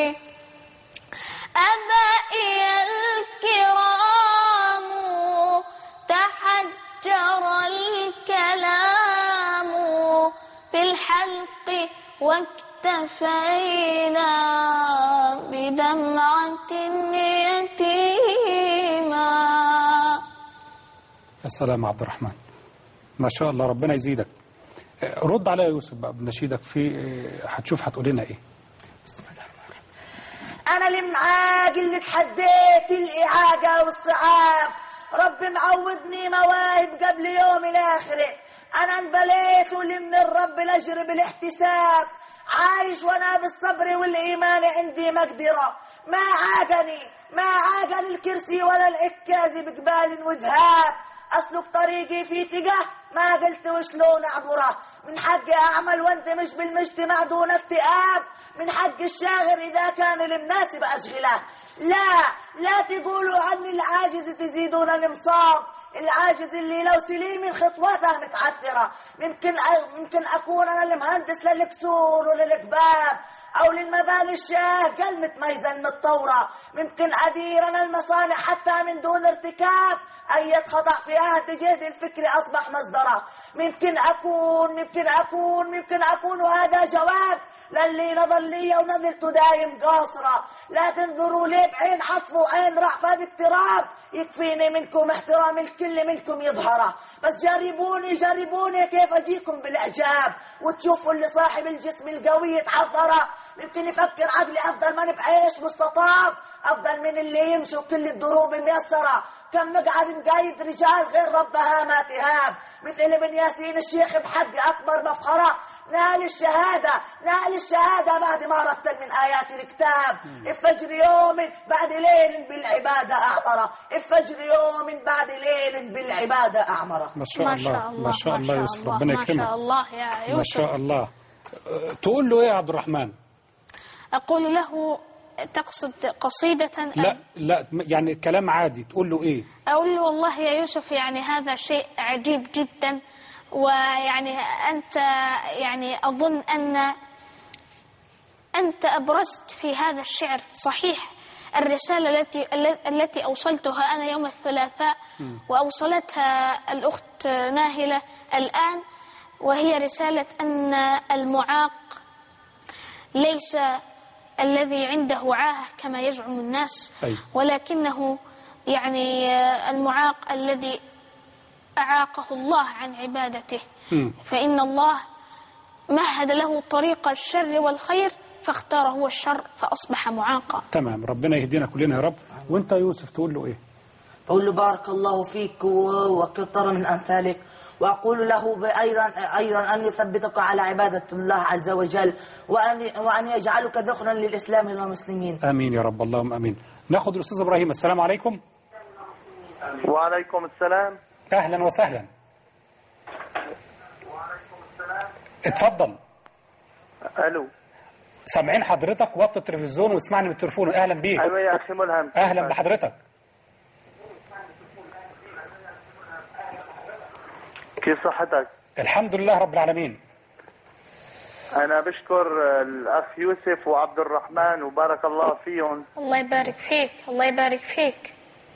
أبائي الكرام تحجر الكلام بالحلق واكتفى شفينا بدمعة يتيما. السلام عبد الرحمن، ما شاء الله، ربنا يزيدك. رد عليا يا يوسف بقى بنشيدك في هتشوف هتقول لنا ايه. بسم الله الرحمن الرحيم. انا المعاق اللي تحديت الاعاقه والصعاب، رب معودني مواهب قبل يوم الاخره. انا انبليت ولي من الرب الاجر بالاحتساب، عايش وانا بالصبر والايمان عندي مقدره. ما عاقني الكرسي ولا العكاز بقبال وذهاب. اسلك طريقي في ثقه ما قلت وشلون اعبره. من حقي اعمل واندمج بالمجتمع دون اكتئاب. من حق الشاغر اذا كان المناسب اشغله. لا تقولوا عني العاجز تزيدون المصاب. العاجز اللي لو سليم خطوته متعثره. ممكن اكون انا المهندس للكسور وللكباب، او للمباني الشاهقه المتميزه المتطوره. ممكن ادير انا المصانع حتى من دون ارتكاب اي خطا في عهد جهد الفكر اصبح مصدره. ممكن اكون وهذا جواب للي نظر لي ونظرت دايم قاصره. لا تنظروا لي بعين عطف وعين رأفة باقتراب. يكفيني منكم احترام الكل منكم يظهره. بس جربوني كيف اجيكم بالاعجاب وتشوفوا اللي صاحب الجسم القوي يتحضره. يمكن يفكر عقلي افضل ما بعيش مستطاب، افضل من اللي يمشي وكل الدروب ميسره. كم مقعد مقايد رجال غير ربها ما تهاب، مثل ابن ياسين الشيخ بحق اكبر مفخره. نال الشهاده بعد ما رتل من ايات الكتاب. الفجر يوم بعد ليل بالعباده اعمره. الفجر يوم بعد ليل بالعباده اعمره. ما شاء الله ما شاء الله يا يوسف، ربنا يكرمك. ما شاء الله يا يوسف، ما شاء الله. تقول له ايه يا عبد الرحمن؟ اقول له تقصد قصيدة؟ لا يعني كلام عادي، تقول له ايه؟ اقول له والله يا يوسف يعني هذا شيء عجيب جدا، ويعني أنت يعني أظن أن أنت أبرزت في هذا الشعر صحيح الرسالة التي أوصلتها أنا يوم الثلاثاء وأوصلتها الأخت ناهلة الآن، وهي رسالة أن المعاق ليس الذي عنده عاهة كما يزعم الناس، ولكنه يعني المعاق الذي أعاقه الله عن عبادته، فإن الله مهد له طريق الشر والخير فاختار هو الشر فأصبح معاقا. تمام، ربنا يهدينا كلنا يا رب. وانت يوسف تقول له ايه؟ أقول له بارك الله فيك وكثر من أمثالك، وأقول له أيضا أن يثبتك على عبادة الله عز وجل، وأن يجعلك ذخرا للإسلام والمسلمين. آمين يا رب، اللهم آمين. ناخذ الأستاذ إبراهيم. السلام عليكم. وعليكم السلام. أهلا وسهلا. اتفضل. ألو. سامعين حضرتك، وطي التلفزيون واسمعني من التليفون. أهلا بيك. أيوة يا أخي ملهم. أهلا بحضرتك. كيف صحتك؟ الحمد لله رب العالمين. أنا بشكر الأخ يوسف وعبد الرحمن وبارك الله فيهم. الله يبارك فيك، الله يبارك فيك.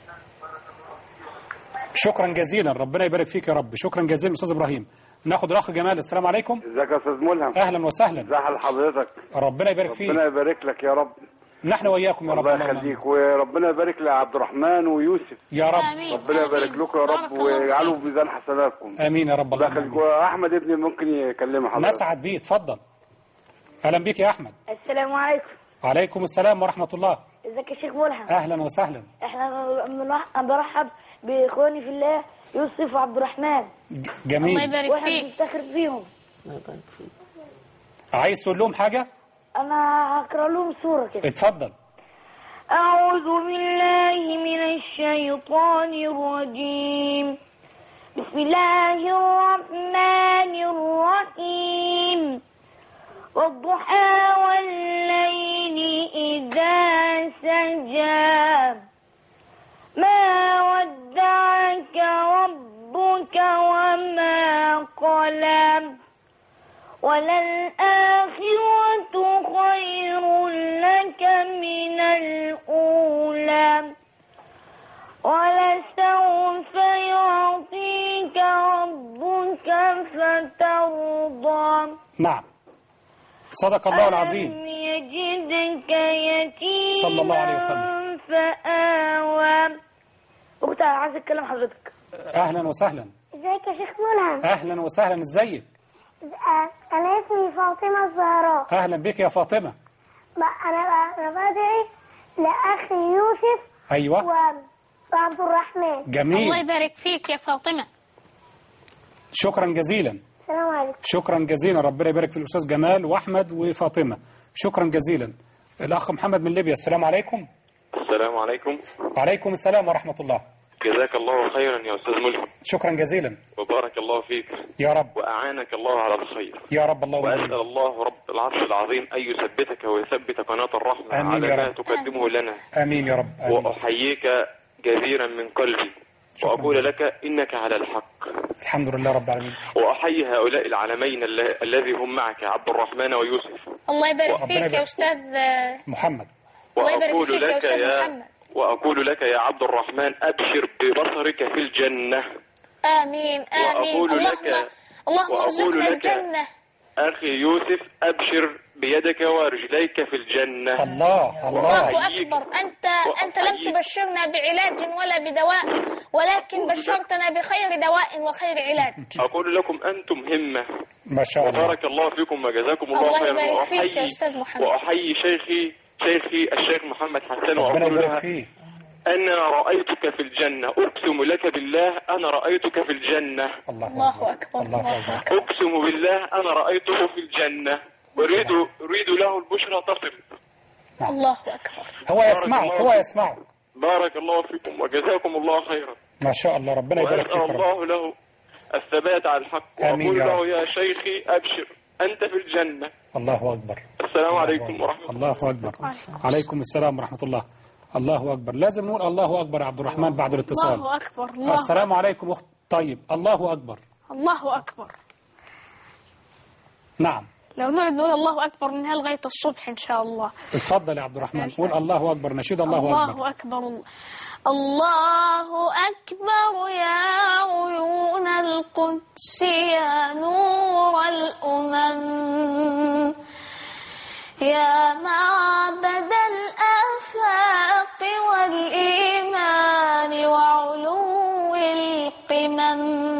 شكرا جزيلا، ربنا يبارك فيك يا رب. شكرا جزيلا أستاذ إبراهيم. ناخد الأخ جمال. السلام عليكم. ازيك يا أستاذ ملهم؟ أهلا وسهلا. ازي حال حضرتك؟ ربنا يبارك فيك. ربنا يبارك لك يا رب. نحن وإياكم يا رب. الله يخليك، وربنا يبارك لعبد الرحمن ويوسف يا رب. ربنا يبارك لكم يا رب ويجعلوا في ميزان حسناتكم. آمين يا رب. الله يخليك. وأحمد ابني ممكن يكلم حضرتك؟ نسعد بيه، اتفضل. أهلا بيك يا أحمد. السلام عليكم. وعليكم السلام ورحمة الله. ازيك يا شيخ ملهم؟ أهلا وسهلا. احنا برحب بإخواني في الله يوسف وعبد الرحمن. جميل. الله يبارك واحنا فيك. بنفتخر فيهم. الله يبارك فيك. عايز تقول لهم حاجة؟ أنا هقرأ لهم سورة كده. اتفضل. أعوذ بالله من الشيطان الرجيم. بسم الله الرحمن الرحيم. والضحى والليل إذا سجى ما ودعك ربك وما قلى وللآخرة خير لك من الأولى ولسوف يعطيك ربك فترضى. نعم. صدق الله العظيم. ألم يجدك يتيما صلى الله عليه وسلم. فآوى. أختي عايز أتكلم حضرتك. أهلا وسهلا. ازيك يا شيخ ملهم؟ أهلا وسهلا، ازيك؟ أنا اسمي فاطمة الزهراء. أهلا بك يا فاطمة. أنا بدعي لأخي يوسف. أيوة. وعبد الرحمن. جميل. الله يبارك فيك يا فاطمة. شكرا جزيلا. السلام عليكم. شكرا جزيلا، ربنا يبارك في الأستاذ جمال وأحمد وفاطمة. شكرا جزيلا. الأخ محمد من ليبيا. السلام عليكم. السلام عليكم. وعليكم السلام ورحمة الله. جزاك الله خيرا يا أستاذ ملهم. شكرا جزيلا. وبارك الله فيك يا رب. وأعانك الله على الخير يا رب. الله وأسأل الله رب العرش العظيم أن يثبتك ويثبت قناة الرحمة على ما تقدمه لنا. آمين يا رب. آمين. وأحييك جزيرا من قلبي وأقول لك إنك على الحق. الحمد لله رب العالمين. وأحيي هؤلاء العالمين الذي هم معك عبد الرحمن ويوسف. الله يبارك فيك يا أستاذ محمد. وأقول لك يا عبد الرحمن أبشر ببصرك في الجنة. آمين آمين. اللهم ارزقنا الجنة. أخي يوسف أبشر بيدك ورجليك في الجنة. الله أكبر. أنت لم تبشرنا بعلاج ولا بدواء، ولكن بشرتنا بخير دواء وخير علاج. أقول لكم أنتم همة ما شاء الله. وبارك الله فيكم وجزاكم الله خيرا. الله يبارك فيك يا أستاذ محمد. وأحيي شيخي الشيخ محمد حسن ربنا وأقول يبارك فيه. أنا رأيتك في الجنة، أقسم لك بالله أنا رأيتك في الجنة. الله أكبر. الله أكبر. أقسم بالله أنا رأيته في الجنة، أريد له البشرى تصل. الله أكبر. هو يسمعك. بارك الله فيكم وجزاكم الله خيرا. ما شاء الله، ربنا يبارك فيك. وأسأل الله له الثبات على الحق. وأقول له يا شيخي أبشر أنت في الجنة. الله أكبر. السلام عليكم ورحمة الله. الله أكبر. عليكم السلام ورحمة الله. الله أكبر. لازم نقول الله أكبر يا عبد الرحمن بعد الاتصال. الله أكبر. الله السلام عليكم أخت. طيب الله أكبر. الله أكبر. نعم. لو نقعد نقول الله أكبر من لغاية الصبح إن شاء الله. اتفضل يا عبد الرحمن، قول الله أكبر، نشيد الله أكبر. الله أكبر. الله أكبر يا عيون القدس يا نور الأمم يا معبد الآفاق والإيمان وعلو القمم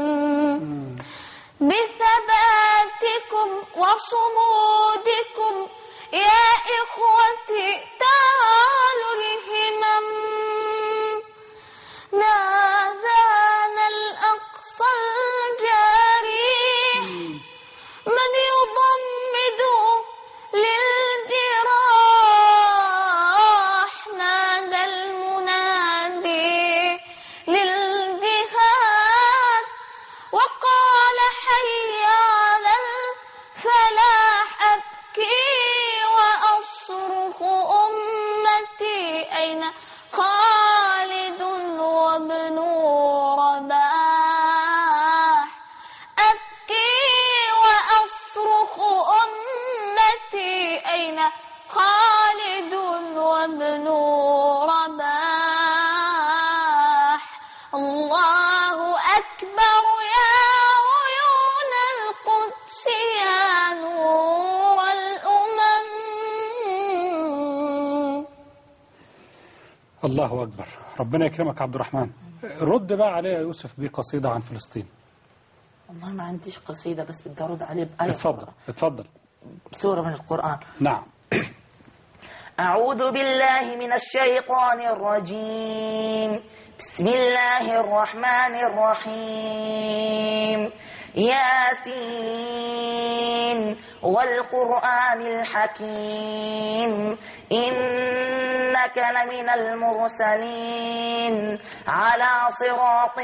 بثباتكم وصمودكم يا إخوتي تعالوا الهمم نادانا الأقصى الجاري من يضمد للجراح نادى المنادي للجهاد وقال حي على الفلاح أبكي وأصرخ أمتي أين خالد وابن رباح أبكي وأصرخ أمتي أين خالد وابن رباح الله أكبر يا عيون القدس يا نور الأمم. الله أكبر. ربنا يكرمك عبد الرحمن. رد بقى عليه يا يوسف بقصيدة عن فلسطين. والله ما عنديش قصيدة بس بدي أرد عليه بآية. اتفضل. سورة من القرآن. نعم. أعوذ بالله من الشيطان الرجيم. بسم الله الرحمن الرحيم. ياسين والقرآن الحكيم إنك لمن المرسلين على صراط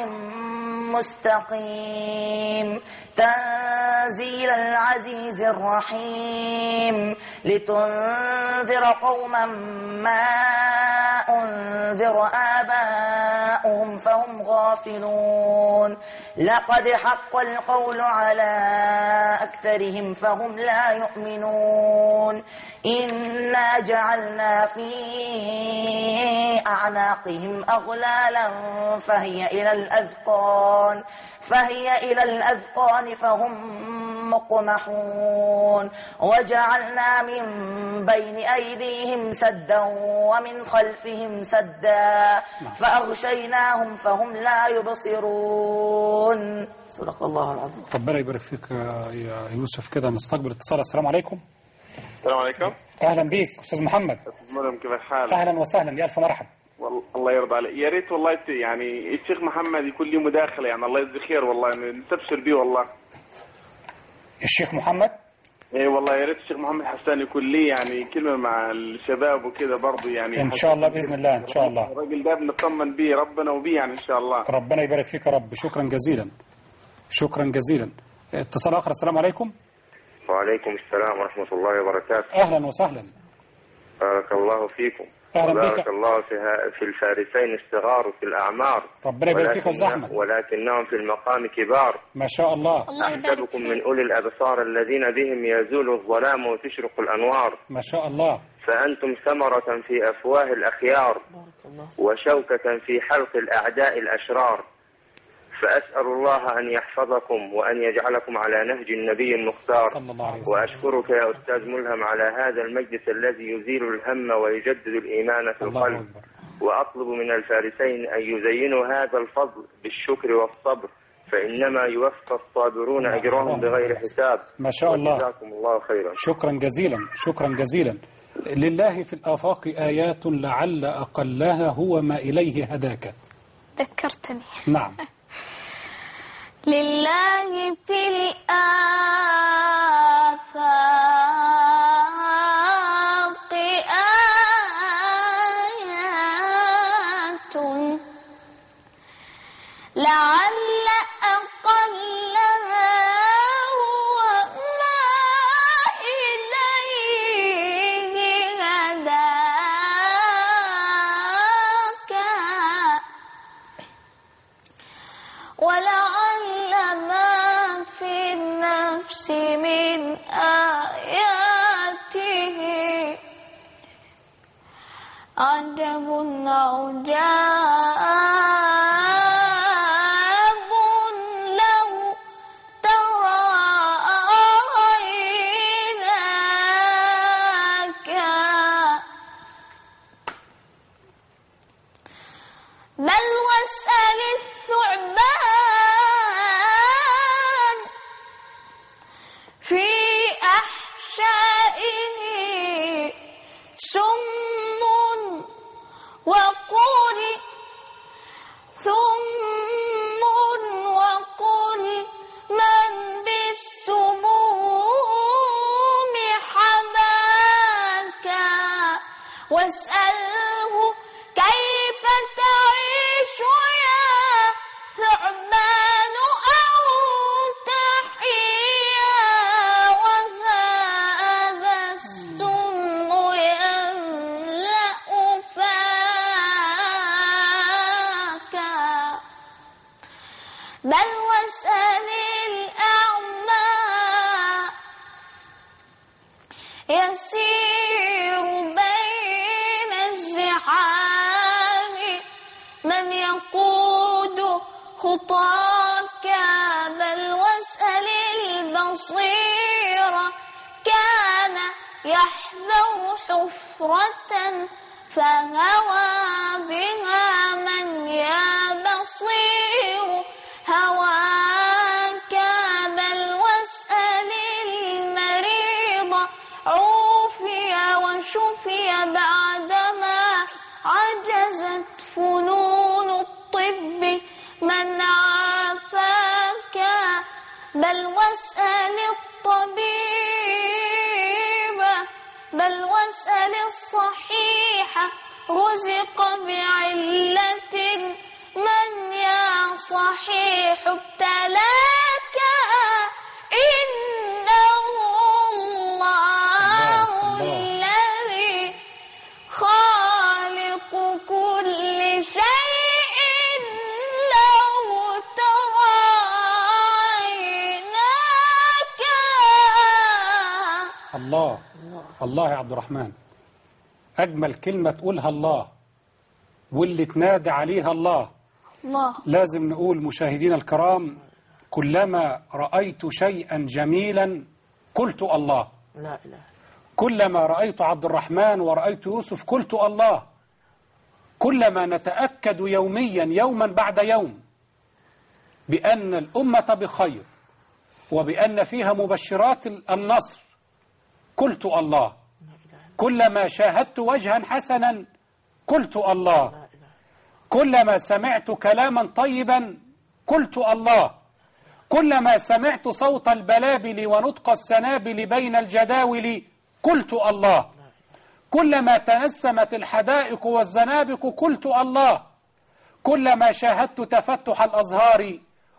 مستقيم تنزيل العزيز الرحيم لتنذر قوما ما أنذر آباؤهم سمعهم فهم غافلون لقد حق القول على أكثرهم فهم لا يؤمنون إنا جعلنا في أعناقهم أغلالا فهي إلى الأذقان فهم مقمحون وجعلنا من بين أيديهم سدا ومن خلفهم سدا فأغشيناهم فهم لا يبصرون. صدق الله العظيم. ربنا يبارك فيك يا يوسف. كده نستقبل اتصال. السلام عليكم. السلام عليكم. أهلا بيك أستاذ محمد. مرحبا، كيف الحال؟ أهلا وسهلا، يا ألف مرحبا. الله يرضى عليك. يا ريت والله يعني الشيخ محمد يكون لي مداخلة، يعني الله يجزيه خير والله، نستبشر بيه والله. الشيخ محمد؟ اي والله يا ريت الشيخ محمد حسان يكون لي يعني كلمة مع الشباب وكده برضه، يعني إن شاء الله بإذن الله. إن شاء الله الراجل ده بنطمن بيه ربنا وبيه يعني إن شاء الله. ربنا يبارك فيك يا رب. شكرا جزيلا. شكرا جزيلا. اتصال آخر. السلام عليكم. وعليكم السلام ورحمة الله وبركاته. أهلا وسهلا. بارك الله فيكم. بارك الله في الفارسين الصغار في الأعمار. ربنا يبارك فيك الزحمة. ولكنهم في المقام كبار. ما شاء الله. أحسبكم من أولي الأبصار الذين بهم يزول الظلام وتشرق الأنوار. ما شاء الله. فأنتم ثمرة في أفواه الأخيار وشوكة في حلق الأعداء الأشرار. فأسأل الله أن يحفظكم وأن يجعلكم على نهج النبي المختار. وأشكرك يا أستاذ ملهم على هذا المجلس الذي يزيل الهم ويجدد الإيمان في القلب. وأطلب من الفارسين أن يزينوا هذا الفضل بالشكر والصبر، فإنما يوفى الصابرون أجرهم بغير حساب. ما شاء الله. جزاكم الله خيرا. شكرا جزيلا. شكرا جزيلا. لله في الآفاق آيات لعل أقلها هو ما إليه هداك. ذكرتني. نعم. لله في الآفاق آيات لعل أقلها هو ما إليه هداك ولعل ما في النفس من آياته عجب عجاب لو ترى عيناك بل واسأل الثعبان في أحشائه سم وقل ثم وقل من بالسموم حماك واسأله كيف تعيش يا ثعبان أو تحيا وهذا السم يملأ فاك بل واسأل الأعمى يسير بين الزحام من يقود خطاك بل واسأل البصير كان يحذر حفرة فهوى بها من يا بصير هواك بل واسأل المريض عوفي وشفي بعدما عجزت فنون الطب من عافاك بل واسأل الطبيب بل واسأل الصحيح رزق بعلة من يا صحيح ابتلاك إنه الله الذي خالق كل شيء الله. الله يا عبد الرحمن، أجمل كلمة تقولها الله، واللي تنادى عليها الله. لازم نقول مشاهدينا الكرام، كلما رأيت شيئا جميلا قلت الله. لا إله. كلما رأيت عبد الرحمن ورأيت يوسف قلت الله. كلما نتأكد يوميا يوما بعد يوم بأن الأمة بخير وبأن فيها مبشرات النصر قلت الله. كلما شاهدت وجها حسنا قلت الله. كلما سمعت كلاما طيبا قلت الله. كلما سمعت صوت البلابل ونطق السنابل بين الجداول قلت الله. كلما تنسمت الحدائق والزنابق قلت الله. كلما شاهدت تفتح الأزهار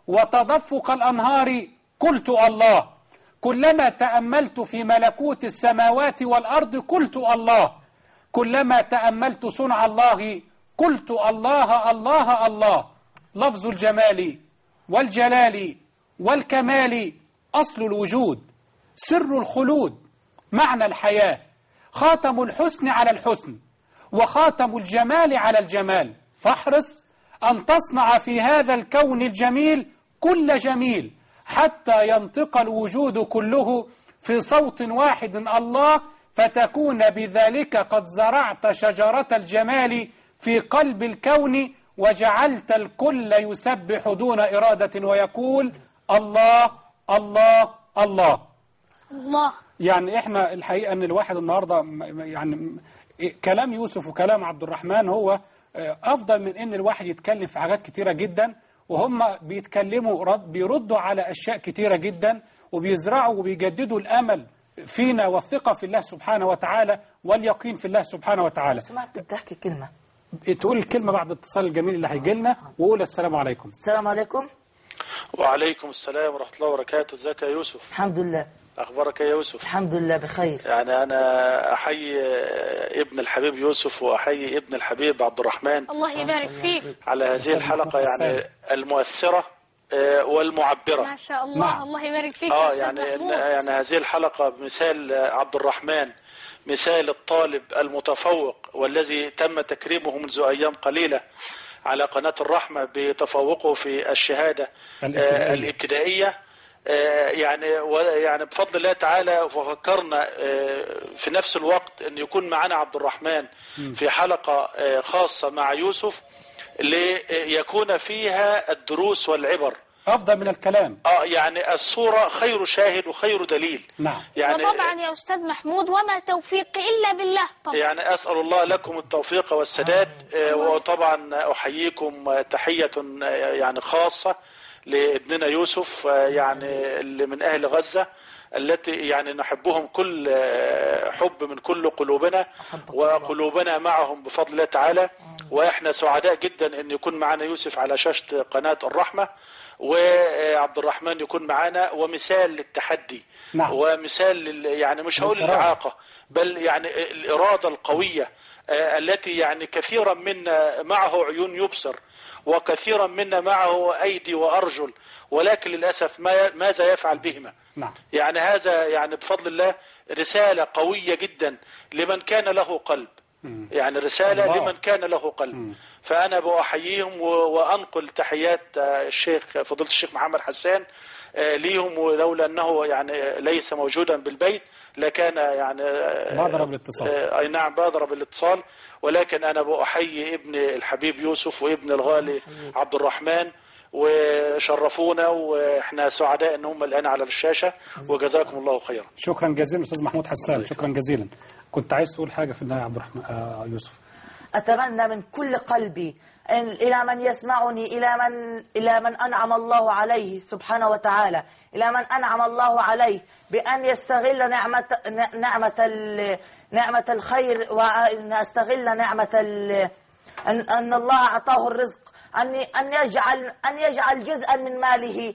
وتدفق الأنهار قلت الله. كلما تأملت في ملكوت السماوات والأرض قلت الله. كلما تأملت صنع الله قلت الله الله الله. لفظ الجمال والجلال والكمال أصل الوجود، سر الخلود، معنى الحياة، خاتم الحسن على الحسن وخاتم الجمال على الجمال. فاحرص أن تصنع في هذا الكون الجميل كل جميل حتى ينطق الوجود كله في صوت واحد الله، فتكون بذلك قد زرعت شجرة الجمال في قلب الكون وجعلت الكل يسبح دون إرادة ويقول الله الله الله الله. يعني احنا الحقيقة ان الواحد النهاردة يعني كلام يوسف وكلام عبد الرحمن هو افضل من ان الواحد يتكلم في حاجات كتيرة جدا، وهم بيتكلموا بيردوا على اشياء كتيرة جدا وبيزرعوا وبيجددوا الامل فينا والثقة في الله سبحانه وتعالى واليقين في الله سبحانه وتعالى. سمعت بتحكي كلمة، تقول الكلمة بعد الاتصال الجميل اللي هيجي لنا، وقول السلام عليكم. السلام عليكم. وعليكم السلام ورحمة الله وبركاته. ازيك يا يوسف؟ الحمد لله. أخبارك يا يوسف؟ الحمد لله بخير. يعني أنا أحيي ابن الحبيب يوسف وأحيي ابن الحبيب عبد الرحمن، الله يبارك فيك، على هذه الحلقة يعني المؤثرة والمعبرة. ما شاء الله. الله يبارك فيك. يعني هذه الحلقة مثال عبد الرحمن، مثال الطالب المتفوق والذي تم تكريمه منذ أيام قليلة على قناة الرحمة بتفوقه في الشهادة الابتدائية. يعني بفضل الله تعالى وفكرنا في نفس الوقت أن يكون معنا عبد الرحمن في حلقة خاصة مع يوسف ليكون فيها الدروس والعبر أفضل من الكلام. يعني الصورة خير شاهد وخير دليل. نعم. يعني وطبعا يا أستاذ محمود وما توفيقي إلا بالله طبعا. يعني أسأل الله لكم التوفيق والسداد. وطبعا أحييكم تحية يعني خاصة لابننا يوسف، يعني اللي من أهل غزة التي يعني نحبهم كل حب من كل قلوبنا، وقلوبنا معهم بفضل الله تعالى. وإحنا سعداء جدا أن يكون معنا يوسف على شاشة قناة الرحمة، وعبد الرحمن يكون معنا، ومثال للتحدي. نعم. ومثال يعني مش هقول الإعاقة بل يعني الإرادة القوية التي يعني كثيرا منا معه عيون يبصر وكثيرا منا معه أيدي وأرجل، ولكن للأسف ماذا يفعل بهما؟ نعم. يعني هذا يعني بفضل الله رسالة قوية جدا لمن كان له قلب. يعني رسالة الله. لمن كان له قلب. فأنا بأحييهم وأنقل تحيات فضيلة الشيخ محمد حسان ليهم، ولولا أنه يعني ليس موجودا بالبيت لكان يعني بادر بالاتصال. أي نعم بادر بالاتصال. ولكن أنا بأحيي ابن الحبيب يوسف وابن الغالي عبد الرحمن، وشرفونا وإحنا سعداء أنهم الآن على الشاشة، وجزاكم الله خيرا. شكرا جزيلا أستاذ محمود حسان، شكرا جزيلا. كنت عايز تقول حاجة في النهاية يا عبد الرحمن يوسف؟ أتمنى من كل قلبي إلى من يسمعني، إلى من أنعم الله عليه سبحانه وتعالى، إلى من أنعم الله عليه بأن يستغل نعمة الخير، وأن يستغل نعمة أن الله أعطاه الرزق، أن يجعل جزءا من ماله،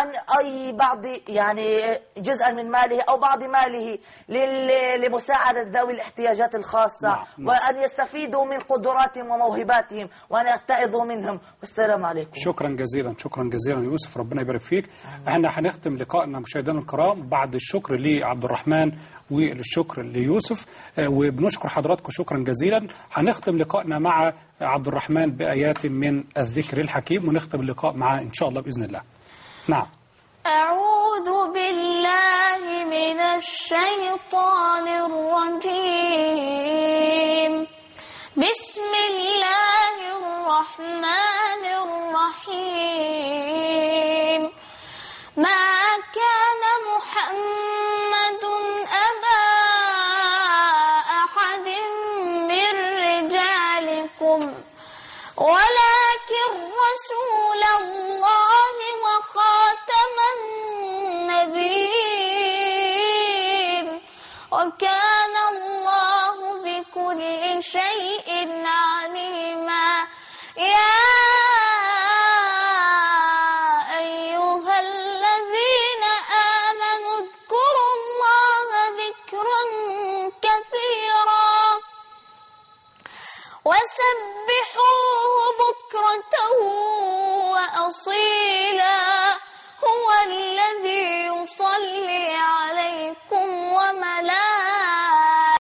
جزءا من ماله أو بعض ماله لمساعدة ذوي الاحتياجات الخاصة. نعم. وأن يستفيدوا من قدراتهم وموهباتهم وأن يتعظوا منهم. والسلام عليكم. شكرا جزيلا، شكرا جزيلا يوسف، ربنا يبارك فيك. احنا هنختم لقائنا مشاهدينا الكرام بعد الشكر لعبد الرحمن والشكر ليوسف، وبنشكر حضراتكم شكرا جزيلا. هنختم لقائنا مع عبد الرحمن بآيات من الذكر الحكيم، ونختم اللقاء معاه إن شاء الله بإذن الله. نعم. أعوذ بالله من الشيطان الرجيم. بسم الله الرحمن الرحيم. ما كان محمد أبا أحد من رجالكم ولكن رسول الله وخاتم النبيين وكان الله بكل شيء عليما. يا أيها الذين آمنوا اذكروا الله ذكرا كثيرا وسبحوه بكرة وأصيلا